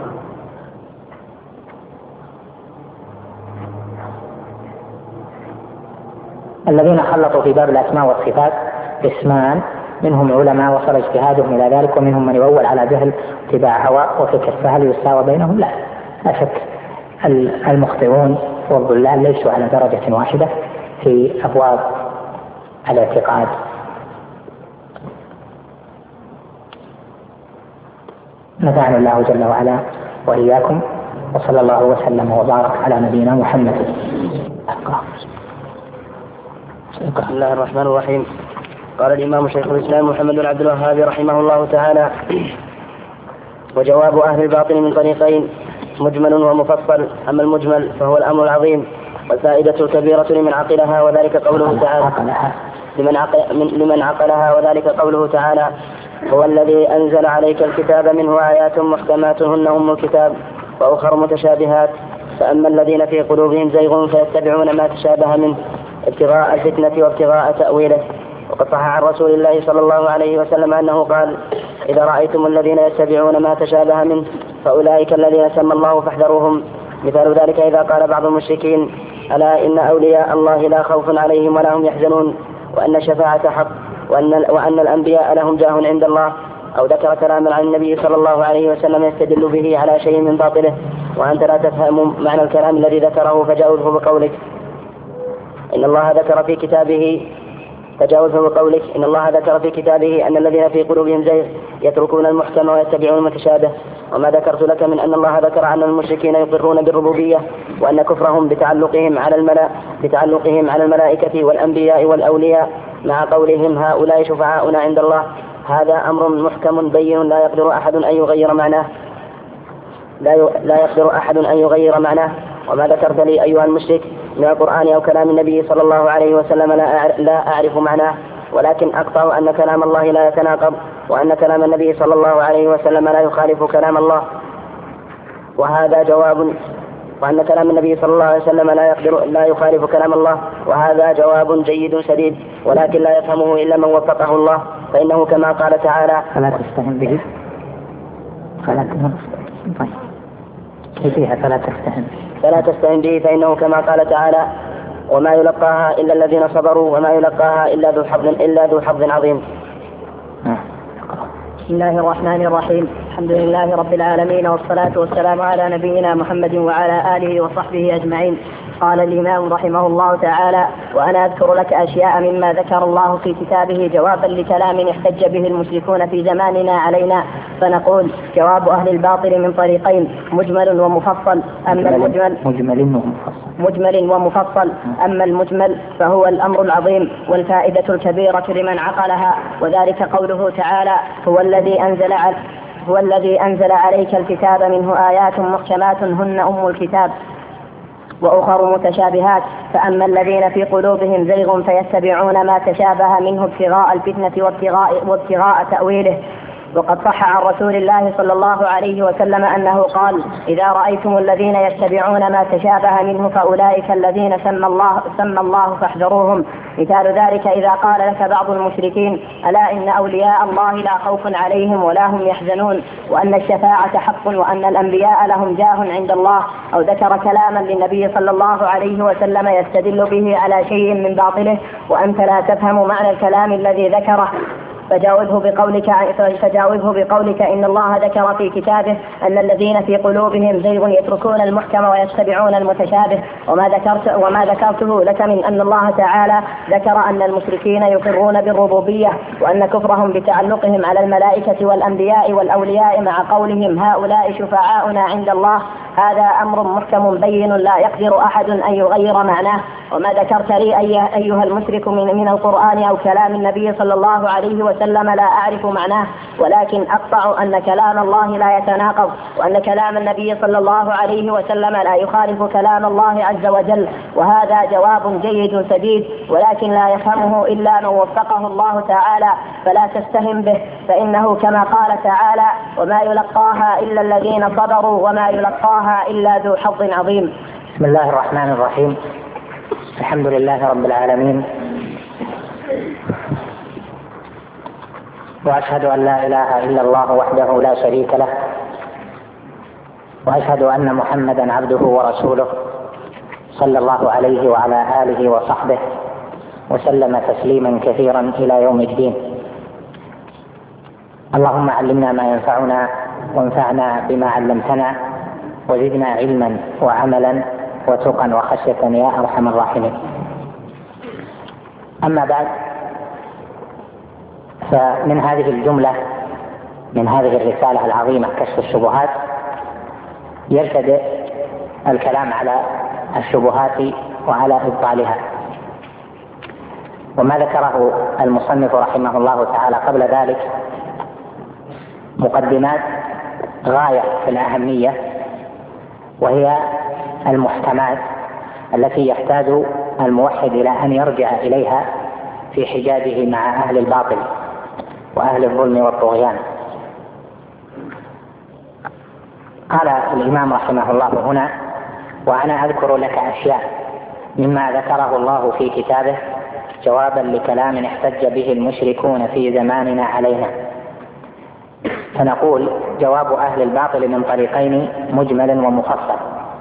الذين خلطوا في باب الأسماء والصفات اسمان، منهم علماء وصل اجتهادهم إلى ذلك، ومنهم من يؤول على جهل اتباع هواء وفكر، فهل يساوى بينهم؟ لا، لا شك المخطئون والضلال ليسوا على درجة واحدة في أبواب الاعتقاد. نفعنا الله جل وعلا وإياكم، وصلى الله وسلم وبارك على نبينا محمد. بسم الله الرحمن الرحيم. قال الإمام شيخ الإسلام محمد بن عبد الوهاب رحمه الله تعالى: وجواب أهل الباطل من طريقين، مجمل ومفصل. أما المجمل فهو الأمر العظيم والفائدة الكبيرة لمن عقلها، وذلك قوله تعالى لمن, عقل لمن عقلها وذلك قوله تعالى: هو الذي أنزل عليك الكتاب منه آيات محكمات هن أم الكتاب وأخر متشابهات، فأما الذين في قلوبهم زيغ فيتبعون ما تشابه منه ابتغاء الفتنة وابتغاء تأويله، وقد صح عن رسول الله صلى الله عليه وسلم أنه قال: إذا رأيتم الذين يتبعون ما تشابه منه فأولئك الذين سمى الله فاحذروهم. مثال ذلك إذا قال بعض المشركين: ألا إن أولياء الله لا خوف عليهم ولا هم يحزنون، وأن الشفاعة حق، وأن, وأن الأنبياء لهم جاه عند الله، أو ذكر كلاما عن النبي صلى الله عليه وسلم يستدل به على شيء من باطله، وأنت لا تفهم معنى الكلام الذي ذكره فجاوزه بقولك إن الله ذكر في كتابه تجاوزه بقولك إن الله ذكر في كتابه أن الذين في قلوبهم زيغ يتركون المحكم ويتبعون المتشابه. وما ذكرت لك من أن الله ذكر أن المشركين يقرون بالربوبية، وأن كفرهم بتعلقهم على الملا بتعلقهم على الملائكة والأنبياء والأولياء مع قولهم هؤلاء شفعاؤنا عند الله، هذا أمر محكم بين لا يقدر أحد أن يغير معناه لا لا يقدر أحد أن يغير معناه. وما ذكرت لي أيها المشرك من القرآن أو كلام النبي صلى الله عليه وسلم لا أعرف معناه، ولكن أقطع أن كلام الله لا يتناقض، وأن كلام النبي صلى الله عليه وسلم لا يخالف كلام الله، وهذا جواب وأن كلام النبي صلى الله عليه وسلم لا يقدر لا يخالف كلام الله، وهذا جواب جيد سديد، ولكن لا يفهمه إلا من وفقه الله، فإنه كما قال تعالى: فلا تستهن به فلا طيب كيفية فلا تستهن فلا تستهن به فإنه كما قال تعالى: وما يلقاها إلا الذين صبروا وما يلقاها إلا ذو حظ إلا ذو حظ عظيم. بسم الله الرحمن الرحيم. الحمد لله رب العالمين، والصلاة والسلام على نبينا محمد وعلى آله وصحبه أجمعين. قال الإمام رحمه الله تعالى: وأنا أذكر لك أشياء مما ذكر الله في كتابه جوابا لكلام احتج به المشركون في زماننا علينا، فنقول: جواب أهل الباطل من طريقين: مجمل ومفصل. أما المجمل مجمل ومفصل مجمل ومفصل أما المجمل فهو الأمر العظيم والفائدة الكبيرة لمن عقلها، وذلك قوله تعالى: هو الذي أنزل على هو الذي أنزل عليك الكتاب منه آيات محكمات هن أم الكتاب وأخر متشابهات، فأما الذين في قلوبهم زيغ فيتبعون ما تشابه منه ابتغاء الفتنة وابتغاء, وابتغاء تأويله. وقد صح عن رسول الله صلى الله عليه وسلم أنه قال: إذا رأيتم الذين يتبعون ما تشابه منه فأولئك الذين سمى الله, سمى الله فاحذروهم. مثال ذلك إذا قال لك بعض المشركين: ألا إن أولياء الله لا خوف عليهم ولا هم يحزنون، وأن الشفاعة حق، وأن الأنبياء لهم جاه عند الله، أو ذكر كلاما للنبي صلى الله عليه وسلم يستدل به على شيء من باطله، وأنت لا تفهم معنى الكلام الذي ذكره، فجاوزه بقولك فجاوزه بقولك إن الله ذكر في كتابه أن الذين في قلوبهم زيغ يتركون المحكم ويتبعون المتشابه. وما ذكرت وما ذكرته لك من أن الله تعالى ذكر أن المشركين يقرون بالربوبية، وأن كفرهم بتعلقهم على الملائكة والأنبياء والأولياء مع قولهم هؤلاء شفعاؤنا عند الله، هذا أمر محكم بين لا يقدر أحد أن يغير معناه. وما ذكرت لي أيها المشرك من, من القرآن أو كلام النبي صلى الله عليه وسلم لا أعرف معناه، ولكن أقطع أن كلام الله لا يتناقض، وأن كلام النبي صلى الله عليه وسلم لا يخالف كلام الله عز وجل، وهذا جواب جيد سديد، ولكن لا يفهمه إلا من وفقه الله تعالى، فلا تستهن به، فإنه كما قال تعالى: وما يلقاها إلا الذين صبروا وما يلقاها إلا ذو حظ عظيم. بسم الله الرحمن الرحيم. الحمد لله رب العالمين، وأشهد أن لا إله إلا الله وحده لا شريك له، وأشهد أن محمدا عبده ورسوله صلى الله عليه وعلى آله وصحبه وسلم تسليما كثيرا إلى يوم الدين. اللهم علمنا ما ينفعنا وانفعنا بما علمتنا وزدنا علما وعملا وتقا وخشية يا أرحم الراحمين. أما بعد، فمن هذه الجملة من هذه الرسالة العظيمة كشف الشبهات يبتدئ الكلام على الشبهات وعلى إبطالها. وما ذكره المصنف رحمه الله تعالى قبل ذلك مقدمات غاية في الأهمية، وهي المحكمات التي يحتاج الموحد إلى أن يرجع إليها في حجابه مع أهل الباطل وأهل الظلم والطغيان. قال الإمام رحمه الله هنا: وأنا أذكر لك أشياء مما ذكره الله في كتابه جوابا لكلام احتج به المشركون في زماننا علينا. فنقول جواب أهل الباطل من طريقين مجمل ومفصل.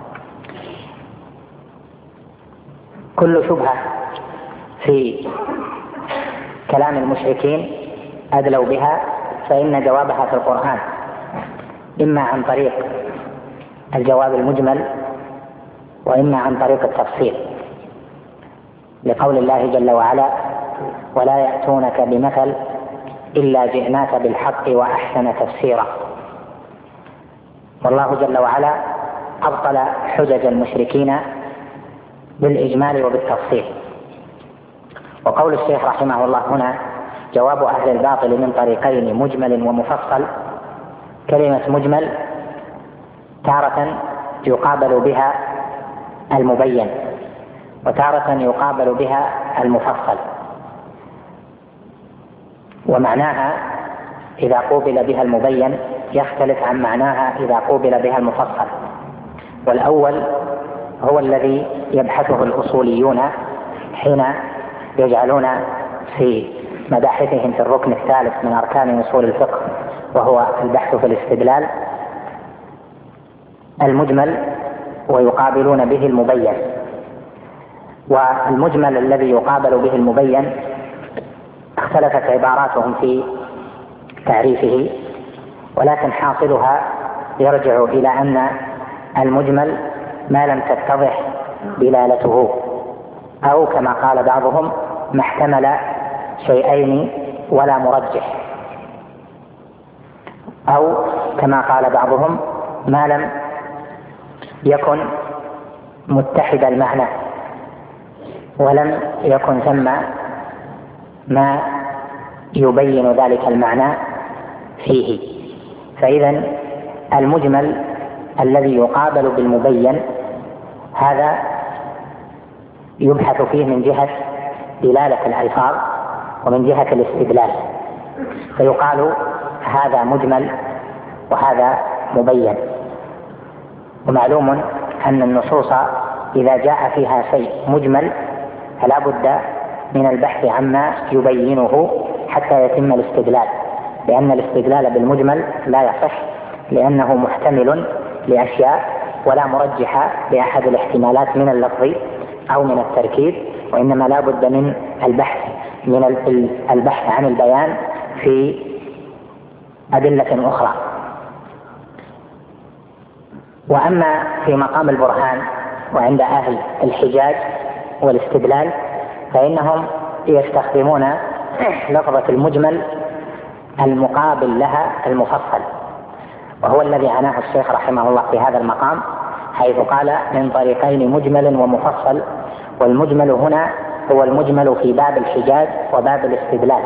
كل شبهة في كلام المشركين أدلوا بها فإن جوابها في القرآن، إما عن طريق الجواب المجمل وإما عن طريق التفصيل، لقول الله جل وعلا: ولا يأتونك بمثل إلا جئناك بالحق وأحسن تفسيرا. والله جل وعلا أبطل حجج المشركين بالإجمال وبالتفصيل. وقول الشيخ رحمه الله هنا جواب أهل الباطل من طريقين مجمل ومفصل، كلمة مجمل تارة يقابل بها المبين وتارة يقابل بها المفصل، ومعناها إذا قوبل بها المبين يختلف عن معناها إذا قوبل بها المفصل. والأول هو الذي يبحثه الأصوليون حين يجعلون في مباحثهم في الركن الثالث من أركان أصول الفقه، وهو البحث في الاستدلال، المجمل ويقابلون به المبين. والمجمل الذي يقابل به المبين اختلفت عباراتهم في تعريفه، ولكن حاصلها يرجع إلى أن المجمل ما لم تتضح دلالته، أو كما قال بعضهم ما احتمل شيئين ولا مرجح، أو كما قال بعضهم ما لم يكن متحد المعنى ولم يكن ثم ما يبين ذلك المعنى فيه. فإذا المجمل الذي يقابل بالمبين هذا يبحث فيه من جهة دلالة الألفاظ ومن جهة الاستدلال، فيقال هذا مجمل وهذا مبين. ومعلوم أن النصوص إذا جاء فيها شيء مجمل فلا بد من البحث عما يبينه حتى يتم الاستدلال، لأن الاستدلال بالمجمل لا يصح لأنه محتمل لأشياء ولا مرجح لأحد الاحتمالات من اللفظ أو من التركيب، وإنما لا بد من البحث من البحث عن البيان في أدلة أخرى. وأما في مقام البرهان وعند أهل الحجاج والاستدلال فإنهم يستخدمون لفظة المجمل المقابل لها المفصل، وهو الذي عناه الشيخ رحمه الله في هذا المقام حيث قال من طريقين مجمل ومفصل. والمجمل هنا هو المجمل في باب الحجاج وباب الاستدلال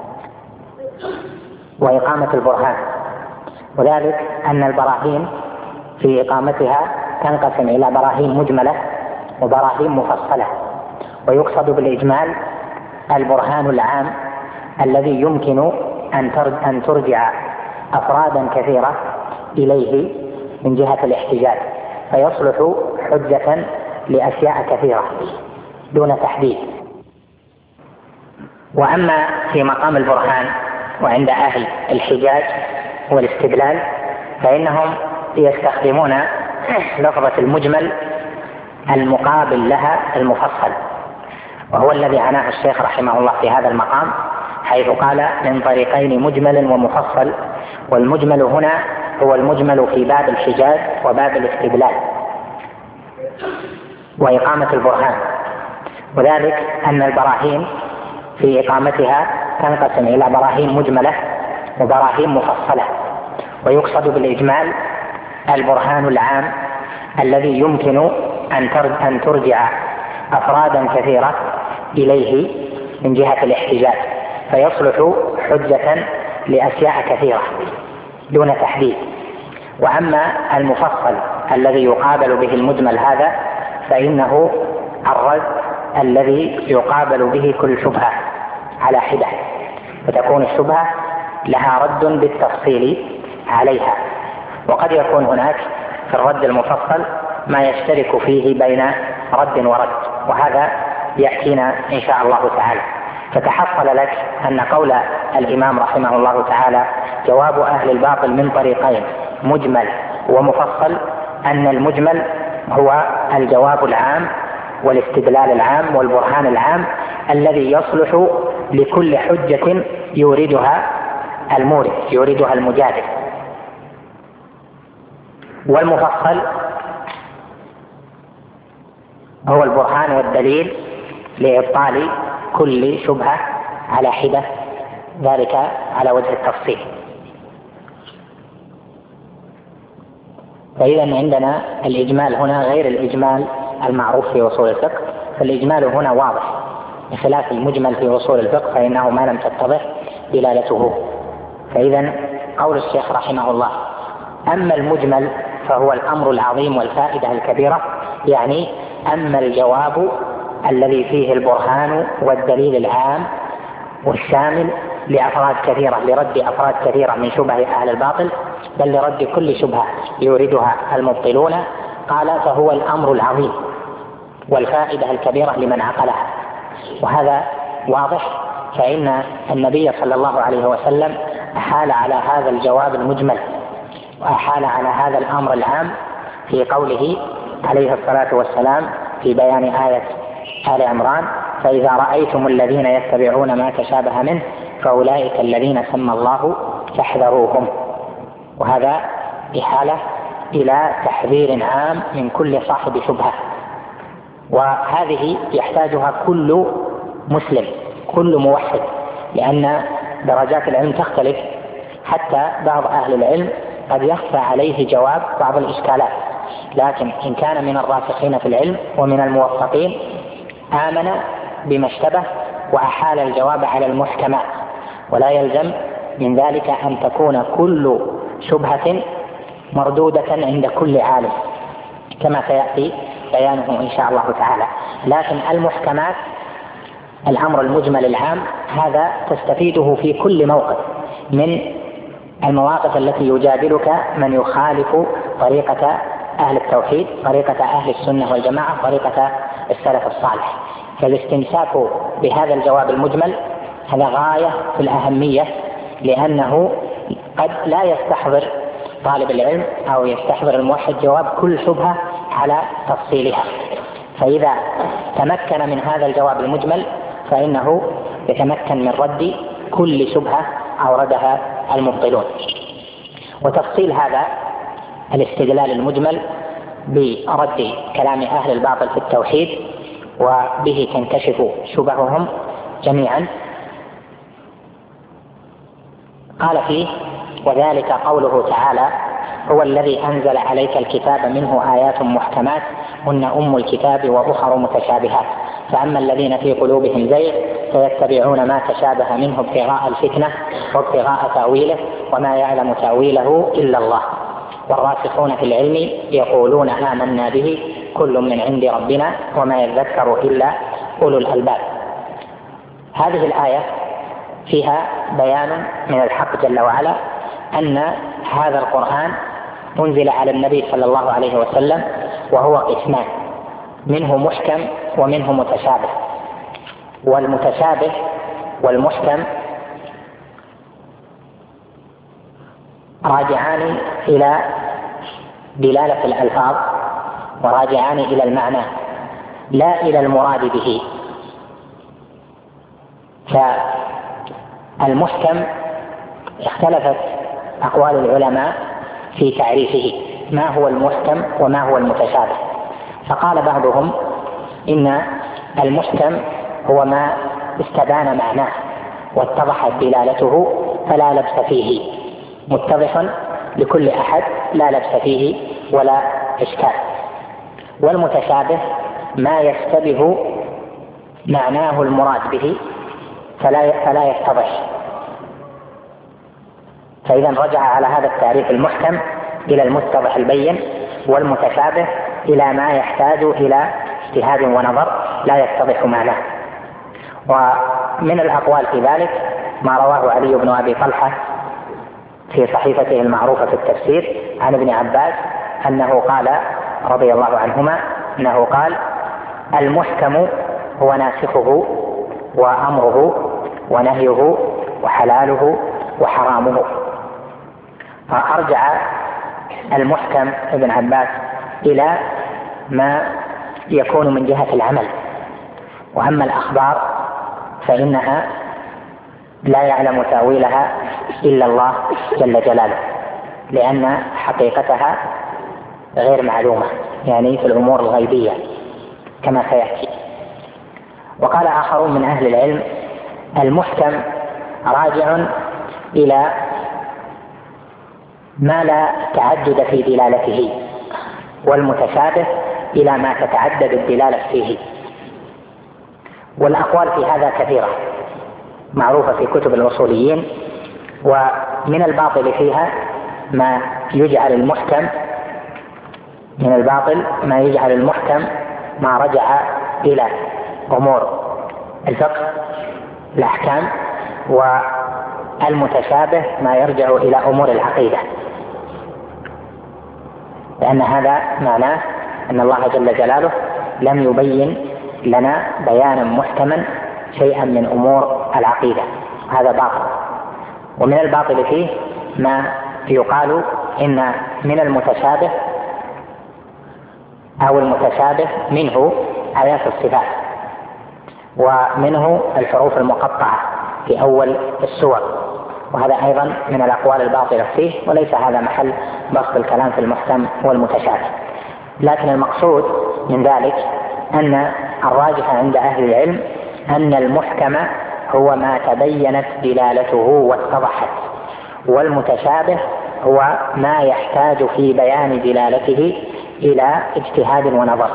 وإقامة البرهان، وذلك أن البراهين في إقامتها تنقسم إلى براهين مجملة وبراهين مفصلة. ويقصد بالإجمال البرهان العام الذي يمكن أن ترجع أفرادا كثيرة إليه من جهة الاحتجاج، فيصلح حجة لأشياء كثيرة دون تحديد. وأما في مقام البرهان وعند أهل الحجاج والاستدلال فإنهم يستخدمون لفظة المجمل المقابل لها المفصل، وهو الذي عناه الشيخ رحمه الله في هذا المقام حيث قال من طريقين مجمل ومفصل. والمجمل هنا هو المجمل في باب الحجاج وباب الاستدلال وإقامة البرهان، وذلك أن البراهين في إقامتها تنقسم إلى براهين مجملة وبراهين مفصلة. ويقصد بالإجمال البرهان العام الذي يمكن أن ترجع أفرادا كثيرة إليه من جهة الاحتجاج، فيصلح حجة لأشياء كثيرة دون تحديد. وأما المفصل الذي يقابل به المجمل هذا فإنه الرد الذي يقابل به كل شبهة على حدة، فتكون الشبهة لها رد بالتفصيل عليها. وقد يكون هناك في الرد المفصل ما يشترك فيه بين رد ورد، وهذا يأتينا إن شاء الله تعالى. فتحصل لك أن قول الإمام رحمه الله تعالى جواب أهل الباطل من طريقين مجمل ومفصل، أن المجمل هو الجواب العام والاستدلال العام والبرهان العام الذي يصلح لكل حجة يوردها المورد يوردها المجادل، والمفصل هو البرهان والدليل لإبطال كل شبهة على حدة، ذلك على وجه التفصيل. فإذا عندنا الإجمال هنا غير الإجمال المعروف في أصول الفقه، فالإجمال هنا واضح بخلاف المجمل في أصول الفقه فإنه ما لم تتضح دلالته. فإذا قول الشيخ رحمه الله أما المجمل فهو الأمر العظيم والفائدة الكبيرة، يعني أما الجواب الذي فيه البرهان والدليل العام والشامل لأفراد كثيرة لرد أفراد كثيرة من شبه أهل الباطل، بل لرد كل شبهة يوردها المبطلون، قال فهو الأمر العظيم والفائدة الكبيرة لمن عقلها. وهذا واضح، فإن النبي صلى الله عليه وسلم أحال على هذا الجواب المجمل وأحال على هذا الأمر العام في قوله عليه الصلاة والسلام في بيان آية آل عمران فإذا رأيتم الذين يتبعون ما تشابه منه فأولئك الذين سمى الله فاحذروهم. وهذا إحالة إلى تحذير عام من كل صاحب شبهة، وهذه يحتاجها كل مسلم كل موحد، لأن درجات العلم تختلف، حتى بعض أهل العلم قد يخفى عليه جواب بعض الإشكالات، لكن إن كان من الراسخين في العلم ومن الموفقين آمن بما اشتبه وأحال الجواب على المحكمات. ولا يلزم من ذلك أن تكون كل شبهة مردودة عند كل عالم كما سيأتي بيانه إن شاء الله تعالى، لكن المحكمات الأمر المجمل العام هذا تستفيده في كل موقف من المواقف التي يجادلك من يخالف طريقة أهل التوحيد، طريقة أهل السنة والجماعة، طريقة السلف الصالح. فالاستمساك بهذا الجواب المجمل هذا غاية في الأهمية، لأنه قد لا يستحضر طالب العلم أو يستحضر الموحد جواب كل شبهة على تفصيلها، فإذا تمكن من هذا الجواب المجمل فإنه يتمكن من رد كل شبهة أوردها المبطلون. وتفصيل هذا الاستدلال المجمل برد كلام أهل الباطل في التوحيد وبه تنكشف شبههم جميعا. قال فيه وذلك قوله تعالى هو الذي أنزل عليك الكتاب منه آيات محكمات هن أم الكتاب وأخر متشابهات فأما الذين في قلوبهم زيغ فيتبعون ما تشابه منه ابتغاء الفتنة وابتغاء تأويله وما يعلم تأويله إلا الله والراسخون في العلم يقولون آمنا به كل من عند ربنا وما يذكر إلا أولو الألباب. هذه الآية فيها بيان من الحق جل وعلا أن هذا القرآن أنزل على النبي صلى الله عليه وسلم وهو قسمان، منه محكم ومنه متشابه، والمتشابه والمحكم راجعان إلى دلالة الألفاظ وراجعان إلى المعنى لا إلى المراد به. فالمحكم اختلفت أقوال العلماء في تعريفه ما هو المحكم وما هو المتشابه، فقال بعضهم إن المحكم هو ما استبان معناه واتضحت دلالته فلا لبس فيه، متضح لكل أحد لا لبس فيه ولا إشكال. والمتشابه ما يشتبه معناه المراد به فلا فلا يتضح. فإذا رجع على هذا التعريف المحكم إلى المتضح البين، والمتشابه إلى ما يحتاج إلى اجتهاد ونظر لا يتضح معناه. ومن الأقوال في ذلك ما رواه علي بن أبي طلحة في صحيفته المعروفة في التفسير عن ابن عباس أنه قال رضي الله عنهما أنه قال المحكم هو ناسخه وأمره ونهيه وحلاله وحرامه. فأرجع المحكم ابن عباس إلى ما يكون من جهة العمل، وأما الأخبار فإنها لا يعلم تأويلها إلا الله جل جلاله، لأن حقيقتها غير معلومة، يعني في الأمور الغيبية كما سيأتي. وقال آخرون من أهل العلم: المحكم راجع إلى ما لا تعدد في دلالته، والمتشابه إلى ما تتعدد الدلالة فيه. والأقوال في هذا كثيرة معروفة في كتب الأصوليين، ومن الباطل فيها ما يجعل المحكم من الباطل ما يجعل المحكم ما رجع إلى أمور الفقه الأحكام، والمتشابه ما يرجع إلى أمور العقيدة، لأن هذا معناه أن الله جل جلاله لم يبين لنا بيانا محكما شيئا من أمور العقيدة، هذا باطل. ومن الباطل فيه ما يقال إن من المتشابه أو المتشابه منه آيات الصفات، ومنه الحروف المقطعة في أول السور، وهذا أيضا من الأقوال الباطلة فيه، وليس هذا محل بسط الكلام في المحكم والمتشابه. لكن المقصود من ذلك أن الراجح عند أهل العلم أن المحكم هو ما تبينت دلالته واتضحت، والمتشابه هو ما يحتاج في بيان دلالته إلى اجتهاد ونظر.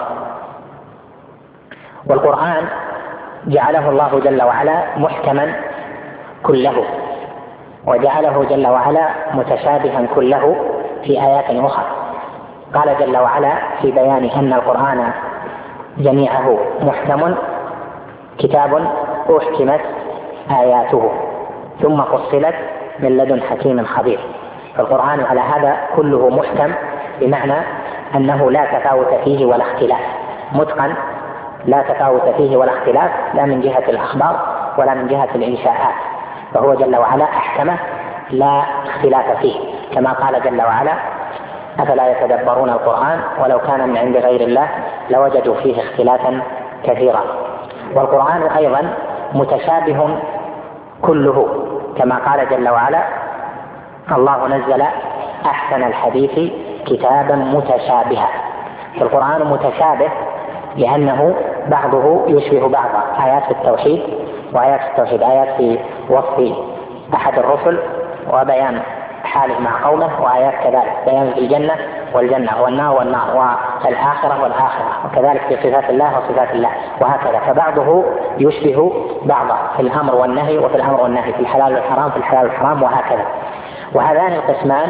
والقرآن جعله الله جل وعلا محكما كله، وجعله جل وعلا متشابها كله في آيات أخرى. قال جل وعلا في بيان أن القرآن جميعه محكم: كتاب أحكمت آياته ثم فصلت من لدن حكيم خبير. فالقرآن على هذا كله محكم، بمعنى أنه لا تفاوت فيه ولا اختلاف، متقن لا تفاوت فيه ولا اختلاف، لا من جهة الأخبار ولا من جهة الإنشاءات، فهو جل وعلا أحكمه لا اختلاف فيه، كما قال جل وعلا: أفلا يتدبرون القرآن ولو كان من عند غير الله لوجدوا فيه اختلافا كثيرا. والقرآن أيضا متشابه كله، كما قال جل وعلا: الله نزل أحسن الحديث كتابا متشابها. فالقرآن متشابه لأنه بعضه يشبه بعضا، آيات التوحيد وآيات التوحيد آيات في وصف أحد الرسل وبيان حاله مع قومه، وآيات كذلك بيان الجنة والجنة والنار والنار والآخرة والآخرة، وكذلك في صفات الله وصفات الله، وهكذا. فبعضه يشبه بعضا في الأمر والنهي، وفي الأمر والنهي في الحلال والحرام في الحلال والحرام، وهكذا. وهذان القسمان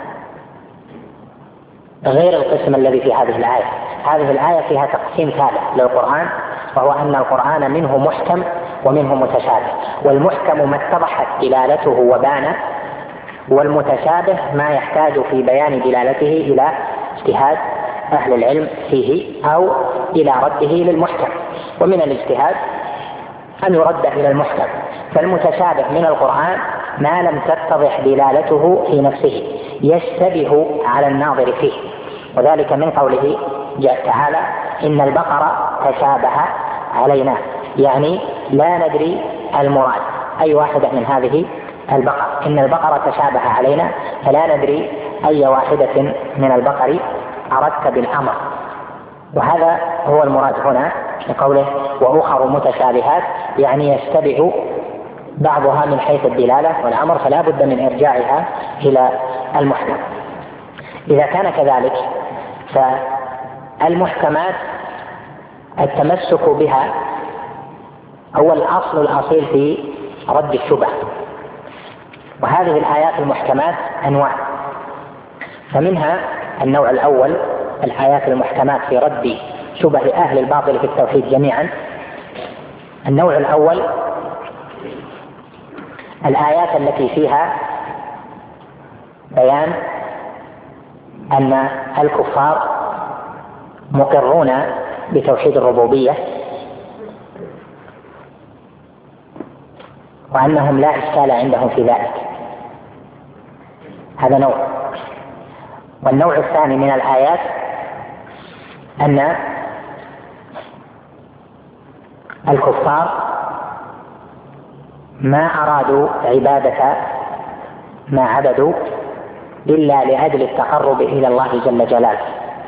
غير القسم الذي في هذه الآية. هذه الآية فيها تقسيم ثالث للقرآن، وهو أن القرآن منه محكم ومنه متشابه، والمحكم ما اتضحت دلالته وبان، والمتشابه ما يحتاج في بيان دلالته إلى اجتهاد أهل العلم فيه أو إلى رده للمحكم. ومن الاجتهاد أن يرد إلى المحكم. فالمتشابه من القرآن ما لم تتضح دلالته في نفسه، يشتبه على الناظر فيه، وذلك من قوله تعالى: إن البقرة تشابه علينا، يعني لا ندري المراد أي واحدة من هذه البقر. إن البقرة تشابه علينا، فلا ندري أي واحدة من البقر أردت بالأمر. وهذا هو المراد هنا بقوله: وأخر متشابهات، يعني يشتبه بعضها من حيث الدلالة والأمر، فلا بد من إرجاعها إلى المحكم. إذا كان كذلك فالمحكمات التمسك بها هو الأصل الأصيل في رد الشبه. وهذه الآيات المحكمات أنواع، فمنها النوع الأول الآيات المحكمات في رد شبه أهل الباطل في التوحيد جميعا. النوع الأول الآيات التي فيها بيان أن الكفار مقرون بتوحيد الربوبية وأنهم لا إشكال عندهم في ذلك. هذا نوع. والنوع الثاني من الآيات أن الكفار ما أرادوا عبادة ما عبدوا إلا لأجل التقرب إلى الله جل جلاله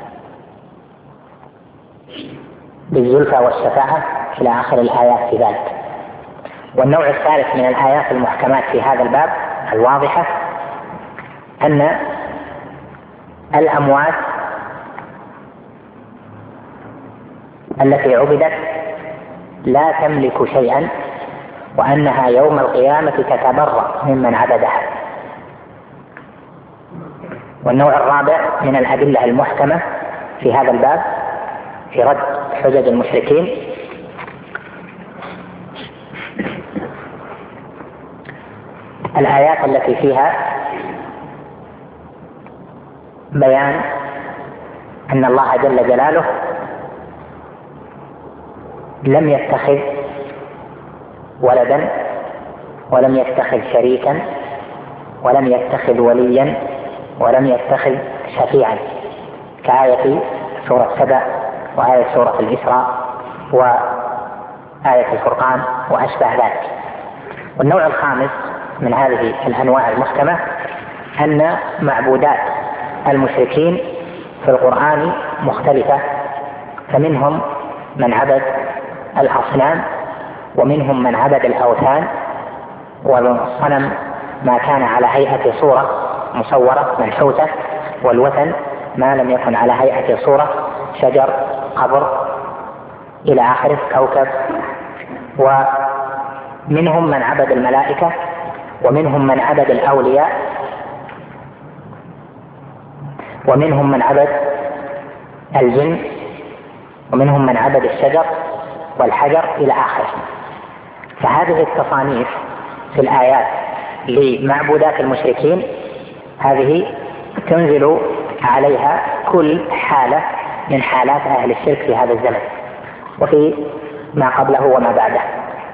بالزلفى والشفاعة إلى آخر الآيات في ذلك. والنوع الثالث من الآيات المحكمات في هذا الباب الواضحة أن الأموات التي عبدت لا تملك شيئا، وأنها يوم القيامة تتبرأ ممن عبدها. والنوع الرابع من الأدلة المحكمة في هذا الباب في رد حجج المشركين الآيات التي فيها بيان أن الله جل جلاله لم يتخذ ولدا ولم يتخذ شريكا ولم يتخذ وليا ولم يتخذ شفيعا، كآية سورة سبأ وآية سورة الإسراء وآية الفرقان وأشبه ذلك. والنوع الخامس من هذه الأنواع المحكمة أن معبودات المشركين في القرآن مختلفة، فمنهم من عبد الأصنام، ومنهم من عبد الأوثان، والصنم ما كان على هيئة صورة مصورة منحوتة، والوثن ما لم يكن على هيئة صورة شجر قبر إلى آخره كوكب. ومنهم من عبد الملائكة، ومنهم من عبد الأولياء، ومنهم من عبد الجن، ومنهم من عبد الشجر والحجر إلى آخره. فهذه التصانيف في الآيات لمعبودات المشركين هذه تنزل عليها كل حالة من حالات أهل الشرك في هذا الزمن وفي ما قبله وما بعده.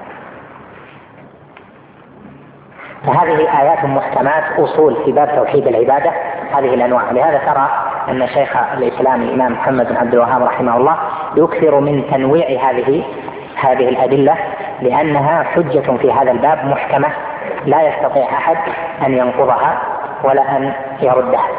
فهذه آيات محكمات أصول في باب توحيد العبادة هذه الأنواع. لهذا ترى أن شيخ الإسلام الإمام محمد بن عبد الوهاب رحمه الله يكثر من تنويع هذه هذه الأدلة، لأنها حجة في هذا الباب محكمة لا يستطيع أحد أن ينقضها ولا أن يردها.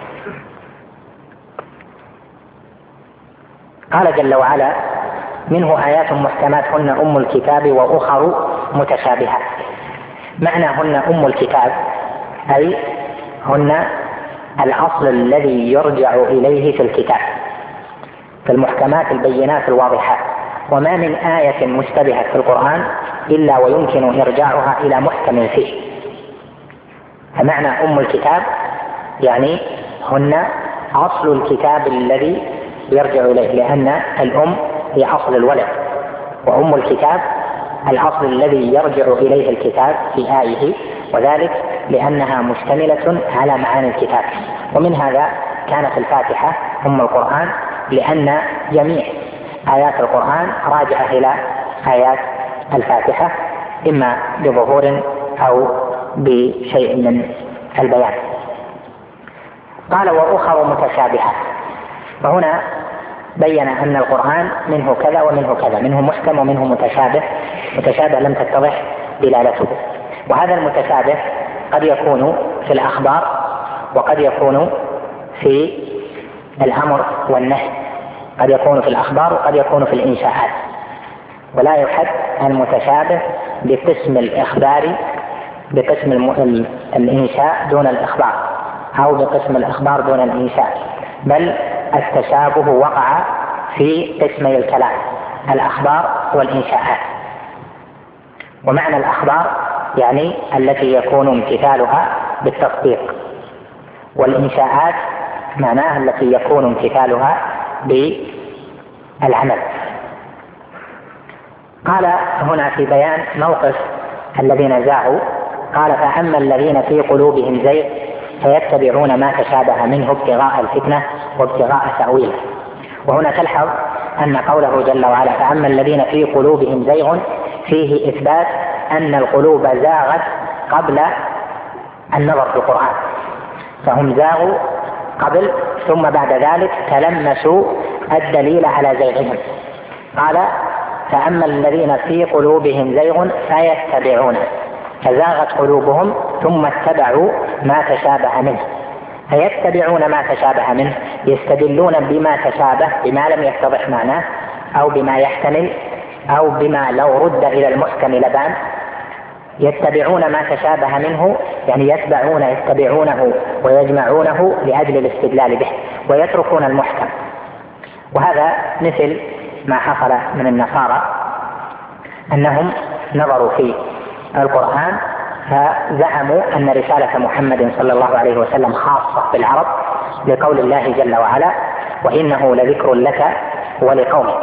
قال جل وعلا: منه آيات محكمات هن أم الكتاب وأخر متشابهات. معنى هن أم الكتاب أي هن الأصل الذي يرجع إليه في الكتاب، في المحكمات البينات الواضحات. وما من آية مشتبهة في القرآن إلا ويمكن إرجاعها إلى محكم فيه. فمعنى أم الكتاب يعني هن أصل الكتاب الذي يرجع إليه، لأن الأم هي أصل الولد، وأم الكتاب الأصل الذي يرجع إليه الكتاب في آيه، وذلك لأنها مشتملة على معاني الكتاب. ومن هذا كانت الفاتحة أم القرآن، لأن جميع آيات القرآن راجعة إلى آيات الفاتحة إما بظهور أو بشيء من البيان. قال: وأخر متشابهات. فهنا بين أن القرآن منه كذا ومنه كذا، منه محكم ومنه متشابه. متشابه لم تتضح دلالته. وهذا المتشابه قد يكون في الأخبار، وقد يكون في الأمر والنهي، قد يكون في الأخبار وقد يكون في الإنشاءات. ولا يحد المتشابه بقسم الإخبار بقسم الإنشاء دون الإخبار، أو بقسم الإخبار دون الإنشاء، بل التشابه وقع في قسمي الكلام: الأخبار والإنشاءات. ومعنى الأخبار يعني التي يكون امتثالها بالتصديق، والإنشاءات معناها التي يكون امتثالها بالعمل. قال هنا في بيان موقف الذين زاغوا، قال: فأما الذين في قلوبهم زيغ فيتبعون ما تشابه منه ابتغاء الفتنة وابتغاء تأويله. وهنا تلحظ أن قوله جل وعلا: فأما الذين في قلوبهم زيغ فيه إثبات أن القلوب زاغت قبل النظر في القرآن، فهم زاغوا قبل ثم بعد ذلك تلمسوا الدليل على زيغهم. قال فأما الذين في قلوبهم زيغ فيتبعون، فزاغت قلوبهم ثم اتبعوا ما تشابه منه. فيتبعون ما تشابه منه يستدلون بما تشابه بما لم يتضح معناه أو بما يحتمل أو بما لو رد إلى المحكم لبان. يتبعون ما تشابه منه يعني يتبعون يتبعونه ويجمعونه لأجل الاستدلال به ويتركون المحكم. وهذا مثل ما حصل من النصارى أنهم نظروا في القرآن فزعموا أن رسالة محمد صلى الله عليه وسلم خاصة بالعرب لقول الله جل وعلا وإنه لذكر لك ولقومك،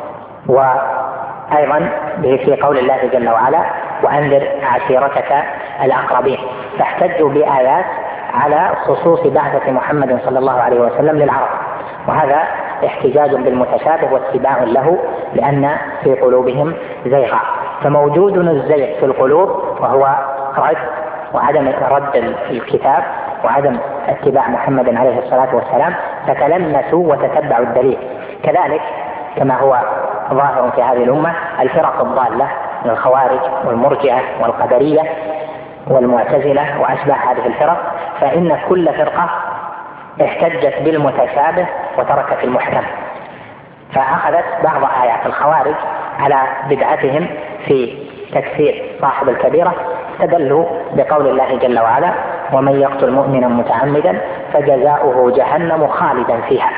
وأيضا في قول الله جل وعلا وأنذر عشيرتك الأقربين، فاحتجوا بآيات على خصوص بعثة محمد صلى الله عليه وسلم للعرب، وهذا احتجاج بالمتشابه واتباع له لأن في قلوبهم زيغا. فموجود الزيغ في القلوب وهو رد وعدم رد الكتاب وعدم اتباع محمد عليه الصلاة والسلام، فتلمسوا وتتبعوا الدليل. كذلك كما هو ظاهر في هذه الأمة الفرق الضالة من الخوارج والمرجئة والقدرية والمعتزلة وأشباه هذه الفرق، فإن كل فرقة احتجت بالمتشابه وتركت المحكم، فأخذت بعض آيات الخوارج على بدعتهم في تكفير صاحب الكبيرة، استدلوا بقول الله جل وعلا ومن يقتل مؤمنا متعمدا فجزاؤه جهنم خالدا فيها،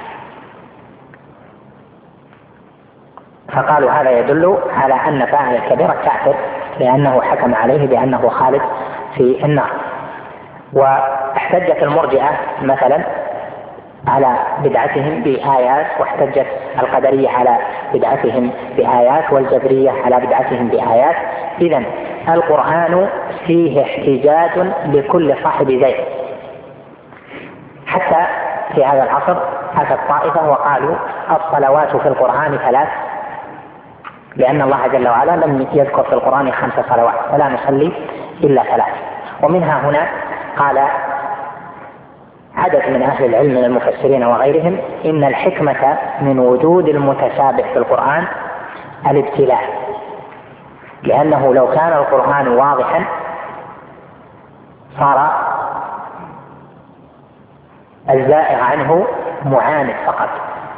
فقالوا هذا يدل على أن فاعل الكبيرة كافر لأنه حكم عليه بأنه خالد في النار. واحتجت المرجئة مثلا على بدعتهم بآيات، واحتجت القدرية على بدعتهم بآيات، والجبرية على بدعتهم بآيات. إذن القرآن فيه احتجاج لكل صاحب زيغ. حتى في هذا العصر أتت طائفة وقالوا الصلوات في القرآن ثلاث، لأن الله جل وعلا لم يذكر في القرآن خمس صلوات ولا نصلي إلا ثلاث. ومنها هنا قال عدد من أهل العلم من المفسرين وغيرهم إن الحكمة من وجود المتشابه في القرآن الابتلاء، لأنه لو كان القرآن واضحا صار الزائغ عنه معاند فقط،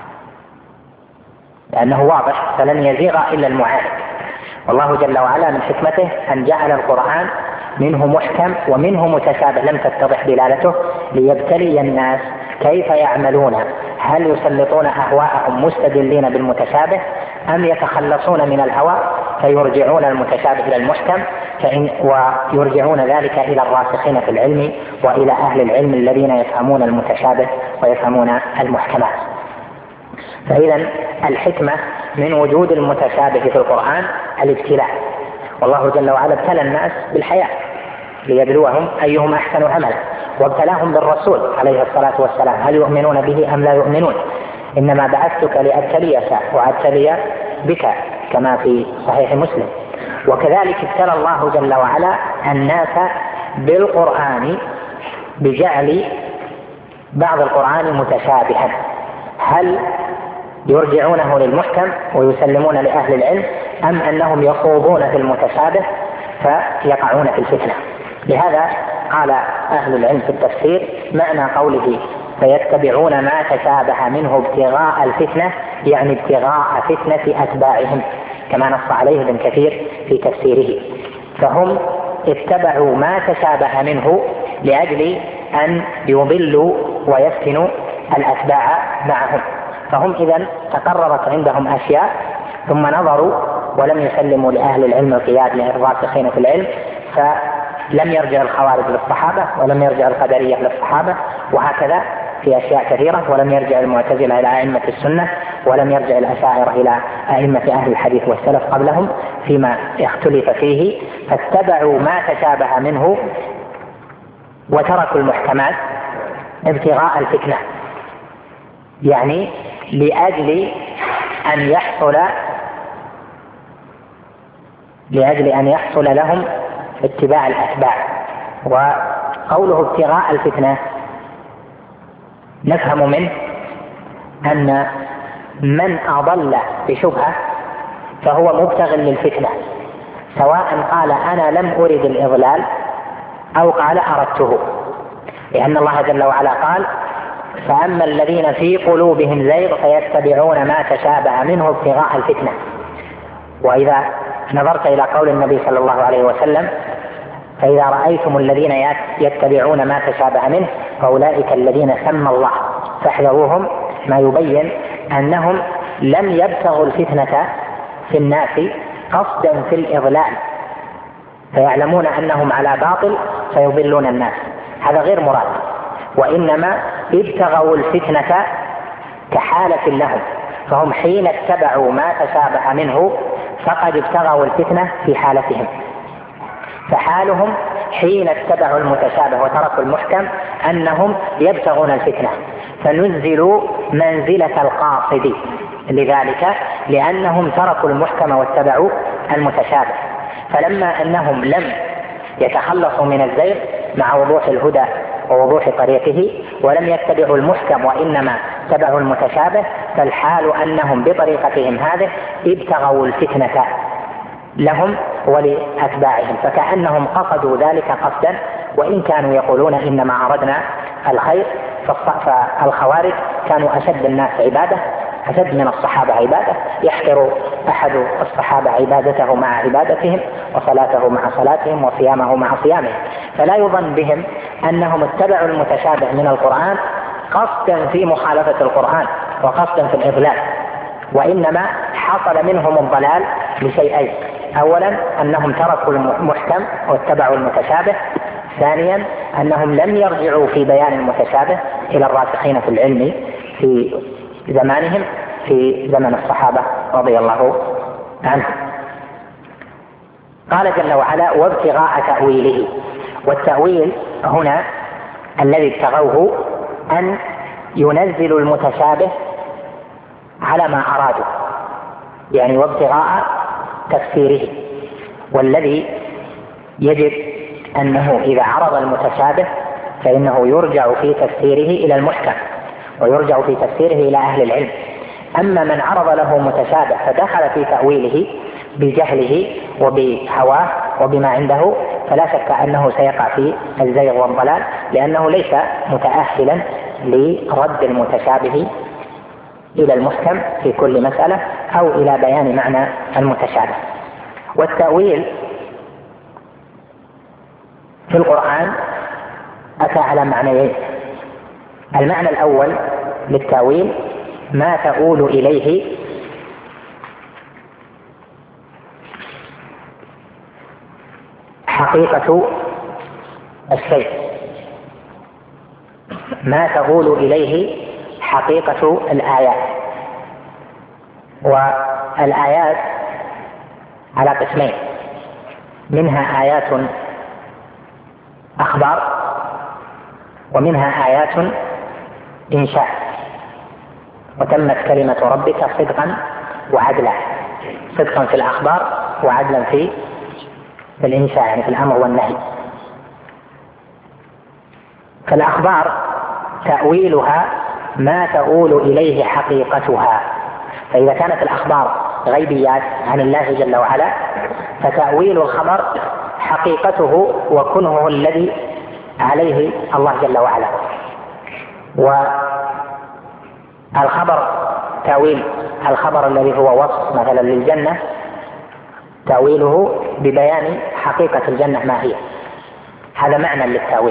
لأنه واضح فلن يزيغ إلا المعاند. والله جل وعلا من حكمته أن جعل القرآن منه محكم ومنه متشابه لم تتضح دلالته ليبتلي الناس كيف يعملون، هل يسلطون أهواءهم مستدلين بالمتشابه أم يتخلصون من الهوى فيرجعون المتشابه إلى المحكم، فإن ويرجعون ذلك إلى الراسخين في العلم وإلى أهل العلم الذين يفهمون المتشابه ويفهمون المحكمات. فإذا الحكمة من وجود المتشابه في القرآن الابتلاء، والله جل وعلا ابتلى الناس بالحياة ليبلوهم أيهم أحسن عملا، وابتلاهم بالرسول عليه الصلاة والسلام هل يؤمنون به أم لا يؤمنون، إنما بعثتك لأبتليك وأبتلي بك كما في صحيح مسلم. وكذلك ابتلى الله جل وعلا الناس بالقرآن بجعل بعض القرآن متشابها، هل يرجعونه للمحكم ويسلمون لأهل العلم أم أنهم يخوضون في المتشابه فيقعون في الفتنة. لهذا قال أهل العلم في التفسير معنى قوله فيتبعون ما تشابه منه ابتغاء الفتنة يعني ابتغاء فتنة أتباعهم، كما نص عليه ابن كثير في تفسيره. فهم اتبعوا ما تشابه منه لأجل أن يضلوا ويفتنوا الأتباع معهم. فهم إذن تقررت عندهم أشياء ثم نظروا ولم يسلموا لأهل العلم القياد للراسخين في العلم، فلم يرجع الخوارج للصحابة ولم يرجع القدرية للصحابة، وهكذا في أشياء كثيرة، ولم يرجع المعتزلة إلى أئمة السنة، ولم يرجع الأشاعرة إلى أئمة أهل الحديث والسلف قبلهم فيما اختلف فيه، فاتبعوا ما تشابه منه وتركوا المحكمات ابتغاء الفتنة، يعني لأجل أن يحصل لأجل أن يحصل لهم اتباع الأتباع. وقوله ابتغاء الفتنة نفهم منه أن من أضل بشبهة فهو مبتغ للفتنة، سواء قال أنا لم أرد الإضلال أو قال أردته، لأن الله جل وعلا قال فأما الذين في قلوبهم زيغ فيتبعون ما تشابه منه ابتغاء الفتنة. وإذا نظرت إلى قول النبي صلى الله عليه وسلم فإذا رأيتم الذين يتبعون ما تشابه منه فأولئك الذين سمى الله فاحذروهم، ما يبين أنهم لم يبتغوا الفتنة في الناس قصدا في الإضلال، فيعلمون أنهم على باطل فيضلون الناس، هذا غير مراد، وإنما ابتغوا الفتنة كحالة لهم، فهم حين اتبعوا ما تشابه منه فقد ابتغوا الفتنة في حالتهم، فحالهم حين اتبعوا المتشابه وتركوا المحكم أنهم يبتغون الفتنة، فنزلوا منزلة القاصد لذلك لأنهم تركوا المحكم واتبعوا المتشابه. فلما أنهم لم يتخلصوا من الزيغ مع وضوح الهدى ووضوح طريقه ولم يتبعوا المحكم وإنما اتبعوا المتشابه، فالحال أنهم بطريقتهم هذه ابتغوا الفتنة لهم ولأتباعهم، فكأنهم قصدوا ذلك قصدا وإن كانوا يقولون إنما أردنا الخير. فالخوارج كانوا أشد الناس عبادة، أشد من الصحابة عبادة، يحقر أحد الصحابة عبادته مع عبادتهم وصلاته مع صلاتهم وصيامه مع صيامهم، فلا يظن بهم أنهم اتبعوا المتشابه من القرآن قصدا في مخالفة القرآن وقصدا في الإضلال، وإنما حصل منهم الضلال لشيئين: أولا أنهم تركوا المحكم واتبعوا المتشابه، ثانيا أنهم لم يرجعوا في بيان المتشابه إلى الراسخين في العلم في زمانهم في زمن الصحابة رضي الله عنهم. قال جل وعلا وابتغاء تأويله، والتأويل هنا الذي ابتغوه أن ينزلوا المتشابه على ما أرادوا، يعني وابتغاء تفسيره، والذي يجب أنه إذا عرض المتشابه فإنه يرجع في تفسيره إلى المحكم ويرجع في تفسيره إلى أهل العلم. أما من عرض له متشابه فدخل في تأويله بجهله وبهواه وبما عنده فلا شك أنه سيقع في الزيغ والضلال، لأنه ليس متأهلا لرد المتشابه إلى المحكم في كل مسألة أو إلى بيان معنى المتشابه. والتأويل في القرآن أتى على معنيين: المعنى الأول للتأويل ما تؤول إليه حقيقة الشيء، ما تؤول إليه حقيقة الآيات. والآيات على قسمين: منها آيات أخبار ومنها آيات إنشاء، وتمت كلمة ربك صدقا وعدلا، صدقا في الأخبار وعدلا في الإنشاء، يعني في الأمر والنهي. فالأخبار تأويلها ما تؤول إليه حقيقتها، فإذا كانت الأخبار غيبيات عن الله جل وعلا فتأويل الخبر حقيقته وكنهه الذي عليه الله جل وعلا. والخبر تأويل الخبر الذي هو وصف مثلا للجنة تأويله ببيان حقيقة الجنة ما هي، هذا معنى للتأويل.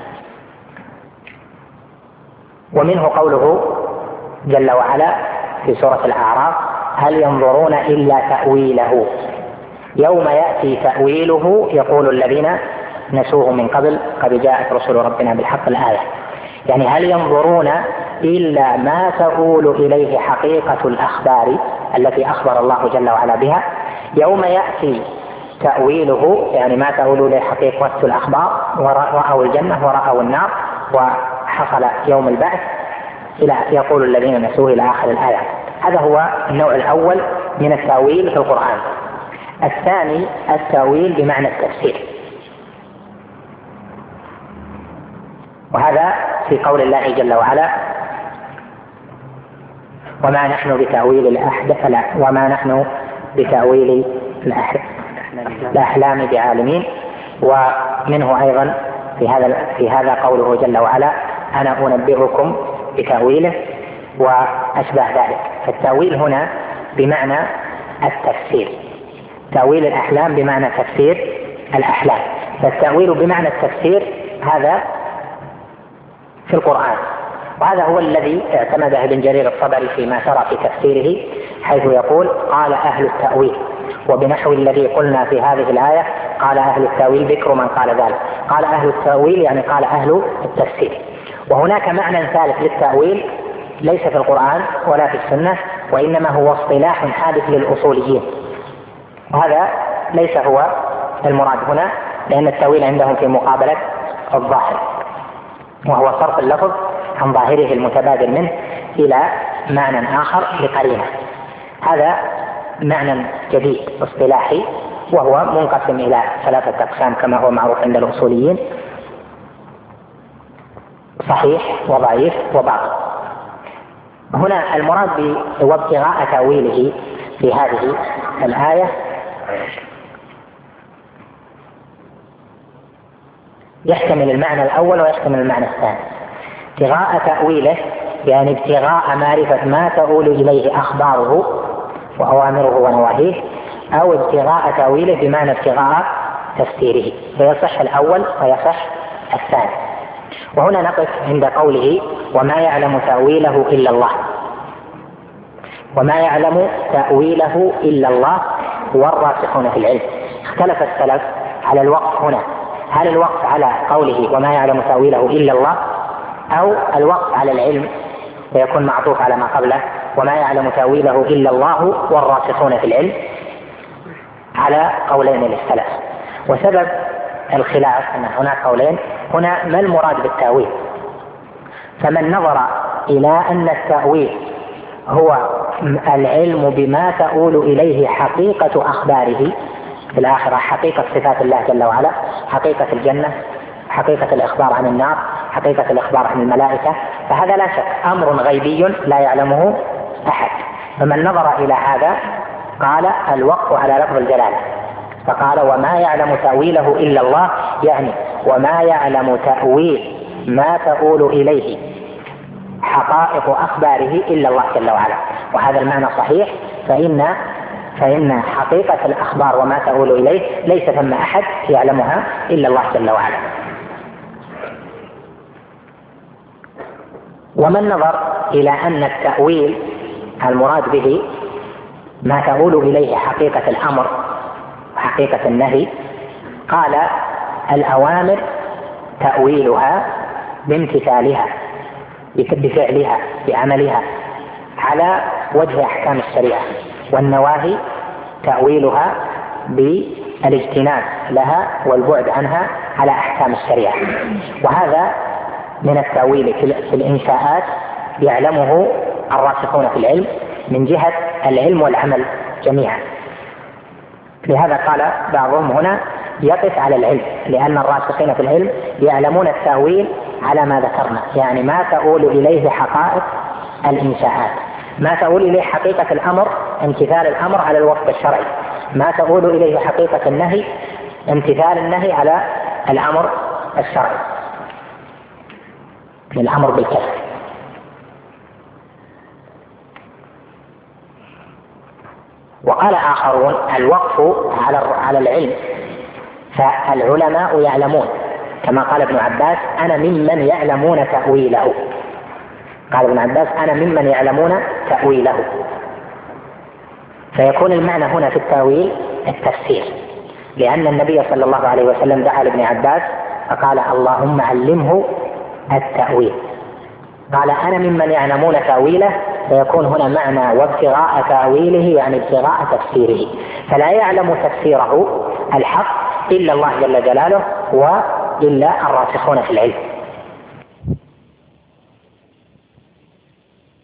ومنه قوله جل وعلا في سورة الأعراف هل ينظرون إلا تأويله يوم يأتي تأويله يقول الذين نسوه من قبل قد جاءت رسل ربنا بالحق الآية، يعني هل ينظرون إلا ما تؤول إليه حقيقة الأخبار التي أخبر الله جل وعلا بها يوم يأتي تأويله، يعني ما تؤول إليه حقيقة الأخبار، ورأوا الجنة ورأوا النار وحصل يوم البعث إلى يقول الذين نسوه إلى آخر الآية. هذا هو النوع الأول من التأويل في القرآن. الثاني التأويل بمعنى التفسير، وهذا في قول الله جل وعلا: وما نحن بتأويل الأحداث وما نحن بتأويل الأحلام بعالمين. ومنه أيضا في هذا في هذا قوله جل وعلا: أنا أنبئكم بتأويله وأشبه ذلك. فالتأويل هنا بمعنى التفسير، تأويل الأحلام بمعنى تفسير الأحلام. فالتأويل بمعنى التفسير هذا في القرآن، وهذا هو الذي اعتمده ابن جرير الطبري فيما شرع في تفسيره، حيث يقول: قال أهل التأويل، وبنحو الذي قلنا في هذه الآية قال أهل التأويل ذكر من قال ذلك. قال أهل التأويل يعني قال أهل التفسير. وهناك معنى ثالث للتأويل ليس في القرآن ولا في السنة، وإنما هو اصطلاح حادث للأصوليين، وهذا ليس هو المراد هنا، لأن التأويل عندهم في مقابلة الظاهر، وهو صرف اللفظ عن ظاهره المتبادل منه إلى معنى آخر لقرينة. هذا معنى جديد اصطلاحي، وهو منقسم إلى ثلاثة أقسام كما هو معروف عند الأصوليين: صحيح وضعيف وباطل. هنا المراد وابتغاء تأويله في هذه الآية يحتمل المعنى الأول ويحتمل المعنى الثاني. ابتغاء تأويله يعني ابتغاء معرفة ما تؤول إليه أخباره وأوامره ونواهيه، أو ابتغاء تأويله بمعنى ابتغاء تفسيره، فيصح الأول ويصح الثاني. وهنا نقف عند قوله: وما يعلم تأويله إلا الله. وما يعلم تأويله إلا الله والراسخون في العلم. اختلف السلف على الوقف هنا، هل الوقف على قوله وما يعلم تأويله إلا الله، أو الوقف على العلم ويكون معطوف على ما قبله وما يعلم تأويله إلا الله والراسخون في العلم، على قولين للسلف. وسبب الخلاف أن هناك قولين هنا: ما المراد بالتأويل؟ فمن نظر إلى أن التأويل هو العلم بما تؤول إليه حقيقة أخباره في الآخرة، حقيقة صفات الله جل وعلا، حقيقة الجنة، حقيقة الإخبار عن النار، حقيقة الإخبار عن الملائكة، فهذا لا شك أمر غيبي لا يعلمه أحد. فمن نظر إلى هذا قال الوقف على لفظ الجلالة، فقال وما يعلم تأويله إلا الله، يعني وما يعلم تأويل ما تؤول إليه حقائق أخباره إلا الله جل وعلا. وهذا المعنى صحيح، فإن فإن حقيقة الأخبار وما تؤول إليه ليس ثم أحد يعلمها إلا الله جل وعلا. ومن نظر إلى أن التأويل المراد به ما تؤول إليه حقيقة الأمر وحقيقة النهي، قال الأوامر تأويلها بامتثالها بفعلها بعملها على وجه أحكام الشريعة، والنواهي تأويلها بالاجتناب لها والبعد عنها على أحكام الشريعة. وهذا من التأويل في الإنشاءات يعلمه الراسخون في العلم من جهة العلم والعمل جميعا. لهذا قال بعضهم هنا يقف على العلم، لأن الراسخين في العلم يعلمون التأويل على ما ذكرنا، يعني ما تؤول إليه حقائق الإنشاءات، ما تؤول إليه حقيقة الأمر امتثال الأمر على الوفق الشرعي، ما تؤول إليه حقيقة النهي امتثال النهي على الأمر الشرعي، الأمر بالكسر. وقال آخرون الوقف على على العلم، فالعلماء يعلمون، كما قال ابن عباس أنا ممن يعلمون تأويله، قال ابن عباس أنا ممن يعلمون تأويله، فيكون المعنى هنا في التأويل التفسير، لأن النبي صلى الله عليه وسلم دعا لابن عباس فقال اللهم علمه التأويل، قال أنا ممن يعلمون تأويله، فيكون هنا معنى وابتغاء تأويله يعني ابتغاء تفسيره، فلا يعلم تفسيره الحق إلا الله جل جلاله وإلا الراسخون في العلم.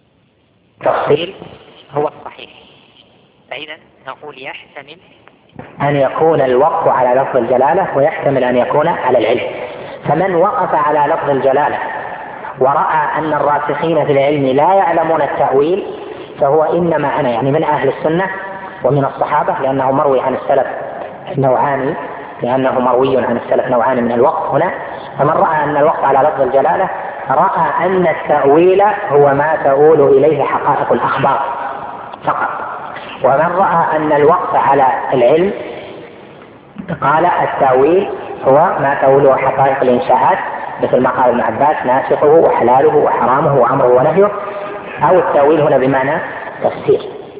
التفصيل هو الصحيح، فإذا نقول يحتمل أن يكون الوقف على لفظ الجلالة ويحتمل أن يكون على العلم. فمن وقف على لفظ الجلالة ورأى أن الراسخين في العلم لا يعلمون التأويل فهو إنما أنا يعني من أهل السنة ومن الصحابة، لأنه مروي عن السلف نوعان، لأنه مروي عن السلف نوعان من الوقف هنا. فمن رأى أن الوقف على لفظ الجلالة رأى أن التأويل هو ما تؤول إليه حقائق الأخبار فقط، ومن رأى أن الوقف على العلم قال التأويل هو ما تؤوله حقائق الإنشاءات، مثل ما قال ابن عباس ناسخه وحلاله وحرامه وأمره ونهيه، أو التأويل هنا بمعنى تفسير.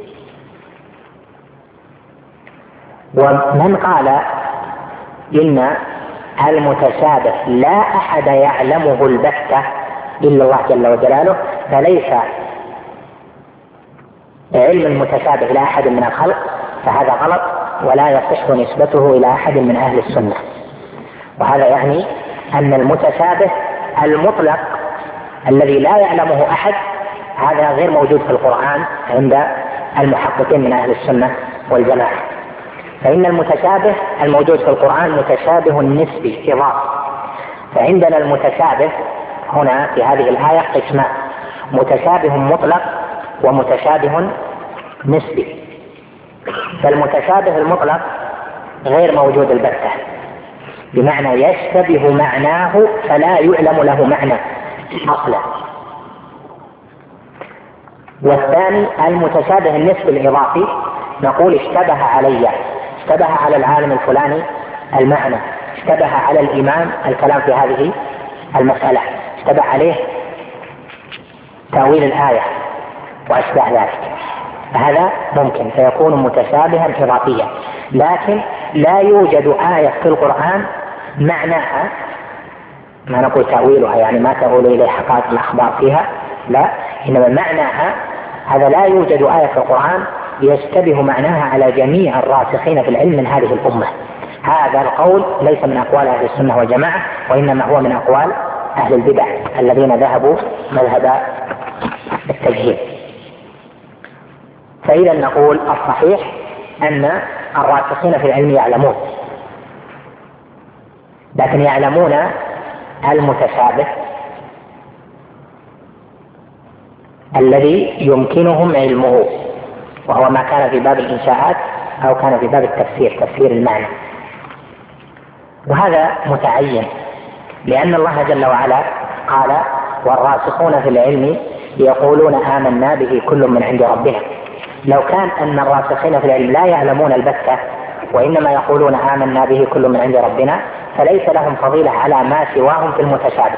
ومن قال إن المتشابه لا أحد يعلمه البتة إلا الله جل وجلاله، فليس علم المتشابه إلى أحد من الخلق، فهذا غلط ولا يصح نسبته إلى أحد من أهل السنة. وهذا يعني أن المتشابه المطلق الذي لا يعلمه أحد هذا غير موجود في القرآن عند المحققين من أهل السنة والجماعة. فإن المتشابه الموجود في القرآن متشابه نسبي إضافي، فعندنا المتشابه هنا في هذه الآية قسمان: متشابه مطلق ومتشابه نسبي. فالمتشابه المطلق غير موجود البتة، بمعنى يشتبه معناه فلا يعلم له معنى أصلا. والثاني المتشابه النسبي الإضافي، نقول اشتبه علي، اشتبه على العالم الفلاني المعنى، اشتبه على الإمام الكلام في هذه المسألة، اشتبه عليه تأويل الآية وأشبه ذلك، هذا ممكن فيكون متشابها إضافيا. لكن لا يوجد آية في القرآن معناها، ما نقول تأويلها يعني ما تؤول إليه حقائق الأخبار فيها، لا، إنما معناها هذا لا يوجد آية في القرآن يشتبه معناها على جميع الراسخين في العلم من هذه الأمة. هذا القول ليس من أقوال أهل السنة والجماعة، وإنما هو من أقوال أهل البدع الذين ذهبوا مذهب التجهيل. فإذا نقول الصحيح أن الراسخين في العلم يعلمون، لكن يعلمون المتشابه الذي يمكنهم علمه، وهو ما كان في باب الإنشاءات أو كان في باب التفسير، تفسير المعنى. وهذا متعين، لأن الله جل وعلا قال: والراسخون في العلم يقولون آمنا به كل من عند ربنا. لو كان أن الراسخين في العلم لا يعلمون البتة وإنما يقولون آمنا به كل من عند ربنا، فليس لهم فضيلة على ما سواهم في المتشابه.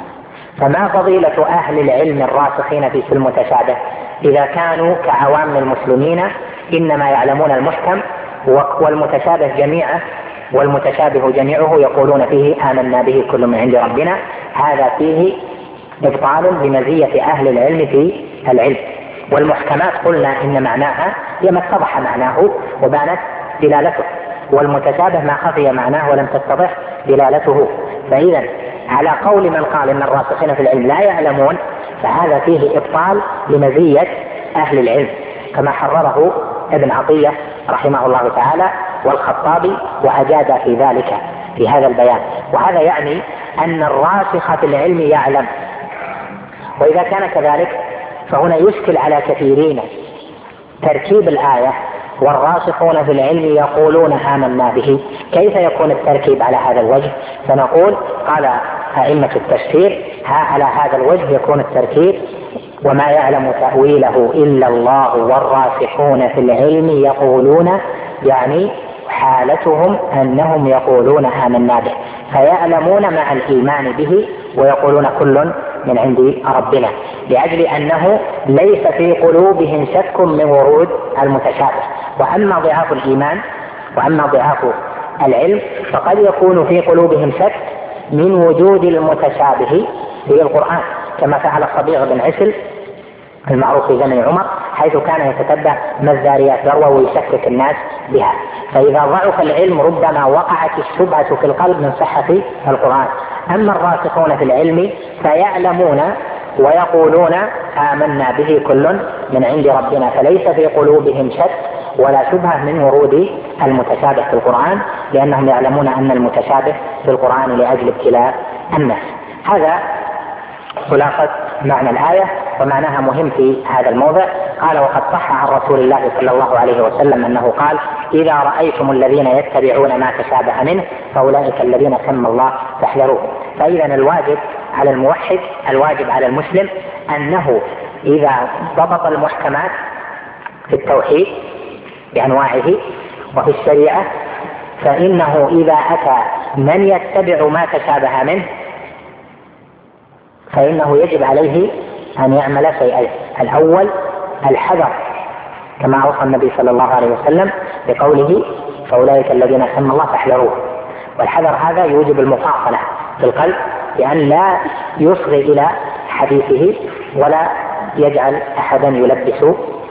فما فضيلة أهل العلم الراسخين في المتشابه إذا كانوا كعوام المسلمين إنما يعلمون المحكم والمتشابه جميعا، والمتشابه جميعه يقولون فيه آمنا به كل من عند ربنا؟ هذا فيه إبطال بمزية أهل العلم في العلم. والمحكمات قلنا إن معناها هي ما اتضح معناه وبانت دلالته، والمتشابه ما خفي معناه ولم تتضح دلالته. فإذا على قول من قال إن الراسخين في العلم لا يعلمون، فهذا فيه إبطال لمزية أهل العلم، كما حرره ابن عطية رحمه الله تعالى والخطابي، وأجاد في ذلك في هذا البيان. وهذا يعني أن الراسخ في العلم يعلم. وإذا كان كذلك فهنا يشكل على كثيرين تركيب الآية والراسخون في العلم يقولون آمنا به، كيف يكون التركيب على هذا الوجه؟ فنقول قال أئمة التفسير ها على هذا الوجه يكون التركيب: وما يعلم تأويله إلا الله والراسخون في العلم يقولون، يعني حالتهم أنهم يقولون آمنا به، فيعلمون مع الإيمان به ويقولون كل من عند ربنا، لأجل أنه ليس في قلوبهم شك من ورود المتشابه. وأما ضعاف الإيمان وأما ضعاف العلم فقد يكون في قلوبهم شك من وجود المتشابه في القرآن، كما فعل الصبيغ بن عسل المعروف في زمن عمر، حيث كان يتتبع ما الذاريات ذروة ويشكك الناس بها. فإذا ضعف العلم ربما وقعت الشبهة في القلب من صحة القرآن. أما الراسخون في العلم فيعلمون ويقولون آمنا به كل من عند ربنا، فليس في قلوبهم شك ولا شبهة من ورود المتشابه في القرآن، لأنهم يعلمون أن المتشابه في القرآن لأجل ابتلاء الناس. هذا خلاصة معنى الآية، ومعناها مهم في هذا الموضع. قال: وقد صح عن رسول الله صلى الله عليه وسلم أنه قال: إذا رأيتم الذين يتبعون ما تشابه منه فأولئك الذين سمى الله فاحذروه. فإذا الواجب على الموحد، الواجب على المسلم، أنه إذا ضبط المحكمات في التوحيد بأنواعه وفي الشريعة، فإنه إذا أتى من يتبع ما تشابه منه فإنه يجب عليه أن يعمل شيئين: الأول الحذر، كما أوصى النبي صلى الله عليه وسلم بقوله: فأولئك الذين سمى الله فاحذروه. والحذر هذا يوجب المفاصلة في القلب، بأن لا يصغي إلى حديثه ولا يجعل أحدا يلبس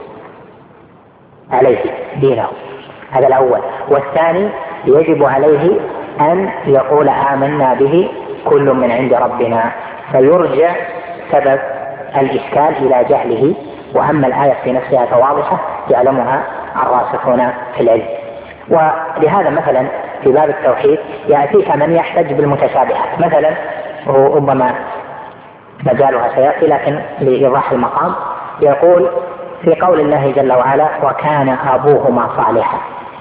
عليه دينه. هذا الأول. والثاني يجب عليه أن يقول: آمنا به كل من عند ربنا، فيرجع سبب الإشكال إلى جهله، وأما الآية في نفسها فواضحة يعلمها الراسخون في العلم. ولهذا مثلا في باب التوحيد يأتيك من يحتج بالمتشابهات، مثلا ربما مجالها سيأتي لكن لإيضاح المقام، يقول في قول الله جل وعلا: وكان أبوهما صالحا،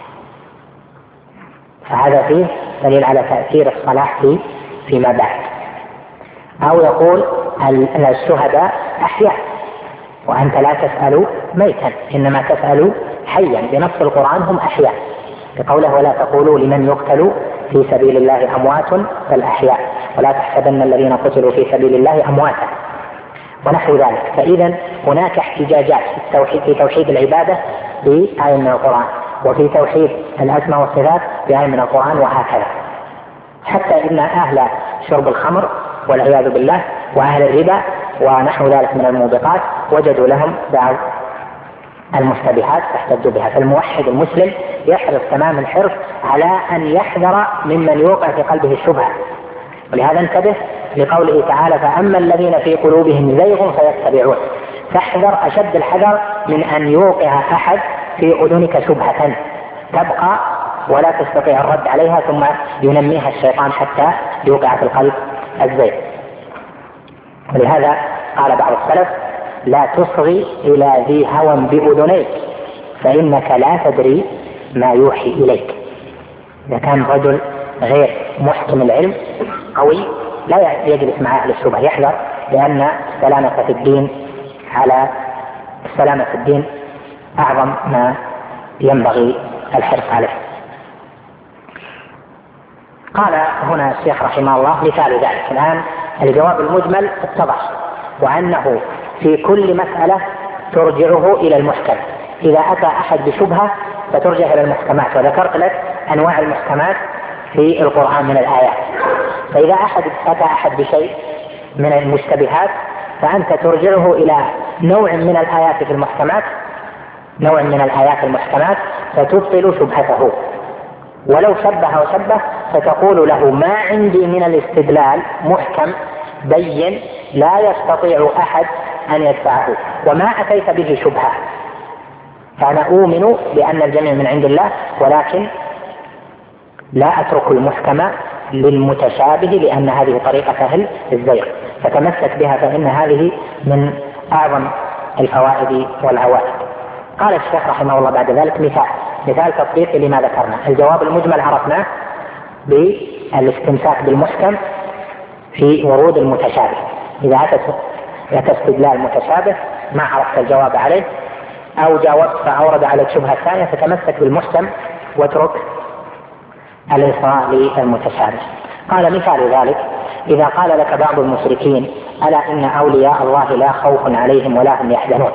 فهذا فيه دليل على تأثير الصلاح في فيما بعد. أو يقول: الشهداء أحياء وأنت لا تسأل ميتا إنما تسأل حيا، بنص القرآن هم أحياء، بقوله: ولا تقولوا لمن يقتل في سبيل الله أموات بل أحياء ولا تحسبن الذين قتلوا في سبيل الله أمواتا، ونحو ذلك. فإذا هناك احتجاجات في التوحيد، في توحيد العبادة بآية من القرآن، وفي توحيد الأسماء والصفات بآية من القرآن، وهكذا. حتى إن أهل شرب الخمر والعياذ بالله وأهل الربا ونحو ذلك من الموبقات وجدوا لهم بعض المشتبهات فاحتجوا بها. فالموحد المسلم يحرص تمام الحرص على أن يحذر ممن يوقع في قلبه الشبهة، ولهذا انتبه لقوله تعالى: فأما الذين في قلوبهم زيغ فيتبعون. فاحذر أشد الحذر من أن يوقع أحد في أذنك شبهة تبقى ولا تستطيع الرد عليها، ثم ينميها الشيطان حتى يوقع في القلب الزيغ. ولهذا قال بعض السلف: لا تصغي إلى ذي هوى بأذنيك فإنك لا تدري ما يوحي إليك. إذا كان رجل غير محكم العلم قوي لا يجلس مع أهل الشبهة، يحذر، لأن السلامة في الدين على السلامة في الدين أعظم ما ينبغي الحرص عليه. قال هنا الشيخ رحمه الله مثال ذلك. الآن الجواب المجمل اتضح، وأنه في كل مسألة ترجعه إلى المحكم. إذا أتى أحد بشبهة فترجع إلى المحكمات، وذكرت لك أنواع المحكمات في القرآن من الآيات. فإذا أحد أتى أحد بشيء من المشتبهات فأنت ترجعه إلى نوع من الآيات في المحكمات، نوع من الآيات المحكمات، فتبطل شبهته. ولو شبه وشبه فتقول له: ما عندي من الاستدلال محكم بين لا يستطيع أحد أن يدفعه، وما أتيت به شبهة، فأنا أؤمن بأن الجميع من عند الله، ولكن لا أترك المحكمة للمتشابه، لأن هذه طريقة سهل الزيغ، فتمسك بها، فإن هذه من أعظم الفوائد والعوائد. قال الشيخ رحمه الله بعد ذلك مثال مثال تطبيقي لما ذكرنا. الجواب المجمل عرفناه بالاستمساك بالمحكم في ورود المتشابه. إذا أتى استدلال متشابه ما عرفت الجواب عليه، أو جاوبت فأورد على الشبهة الثانية، فتمسك بالمحكم واترك الإصغاء للمتشابه. قال مثال ذلك: إذا قال لك بعض المشركين: ألا إن أولياء الله لا خوف عليهم ولا هم يحزنون.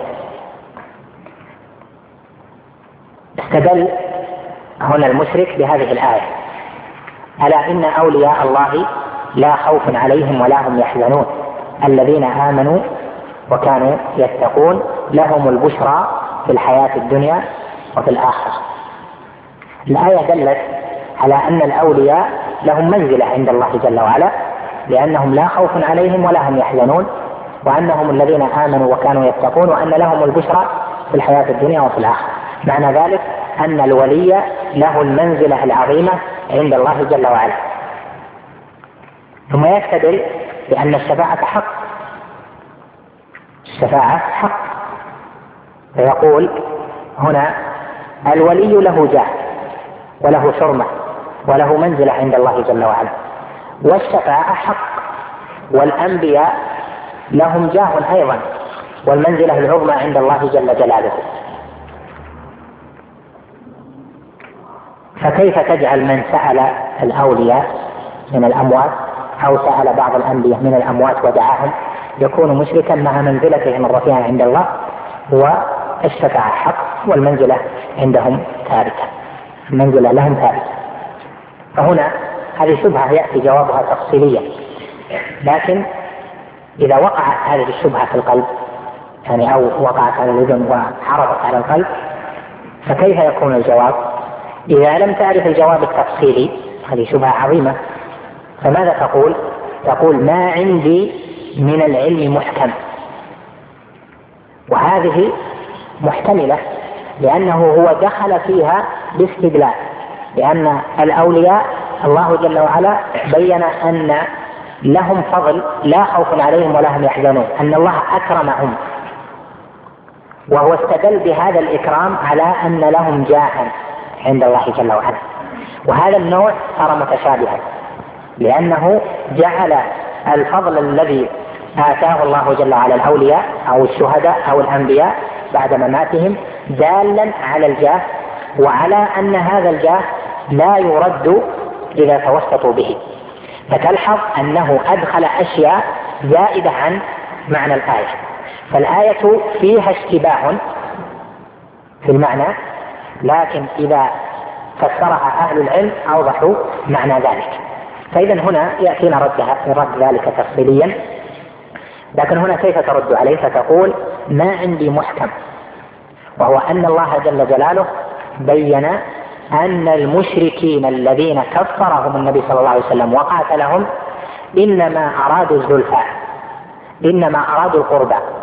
استدل هنا المشرك بهذه الآية: ألا إن أولياء الله لا خوف عليهم ولا هم يحزنون الذين آمنوا وكانوا يتقون لهم البشرى في الحياة الدنيا وفي الآخرة. الآية دلت على أن الأولياء لهم منزلة عند الله جل وعلا، لأنهم لا خوف عليهم ولا هم يحزنون، وأنهم الذين آمنوا وكانوا يتقون، وأن لهم البشرى في الحياة الدنيا وفي الآخرة. معنى ذلك أن الولي له المنزلة العظيمة عند الله جل وعلا. ثم يستدل بأن الشفاعة حق، الشفاعة حق، فيقول هنا الولي له جاه وله حرمة وله منزلة عند الله جل وعلا، والشفاعة حق، والأنبياء لهم جاه أيضا والمنزلة العظمى عند الله جل جلاله. فكيف تجعل من سأل الأولياء من الأموات أو سأل بعض الأنبياء من الأموات ودعاهم يكون مشركا مع منزلتهم الرفيعة عند الله والشفاعة حق والمنزلة عندهم ثابتة، المنزلة لهم ثابتة؟ فهنا هذه شبهة يأتي جوابها تفصيليا، لكن إذا وقعت هذه الشبهة في القلب يعني أو وقعت على الأذن وعرضت على القلب فكيف يكون الجواب؟ إذا لم تعرف الجواب التفصيلي، هذه شبهة عظيمة، فماذا تقول؟ تقول ما عندي من العلم محكم، وهذه محتملة لأنه هو دخل فيها باستدلال، لأن الأولياء الله جل وعلا بين أن لهم فضل لا خوف عليهم ولا هم يحزنون، أن الله أكرمهم، وهو استدل بهذا الإكرام على أن لهم جاها عند الله جل وعلا. وهذا النوع صار متشابها لأنه جعل الفضل الذي آتاه الله جل وعلا الأولياء أو الشهداء أو الأنبياء بعد مماتهم دالا على الجاه، وعلى أن هذا الجاه لا يرد إذا توسطوا به. فتلحظ أنه أدخل أشياء زائدة عن معنى الآية، فالآية فيها اشتباه في المعنى، لكن إذا فسرها أهل العلم أوضحوا معنى ذلك. فإذا هنا يأتينا ردها رد ذلك تفصيليا، لكن هنا كيف ترد عليه؟ فتقول ما عندي محكم، وهو أن الله جل جلاله بين أن المشركين الذين كفرهم النبي صلى الله عليه وسلم وقاتلهم إنما أرادوا الزلفى، إنما أرادوا القربى،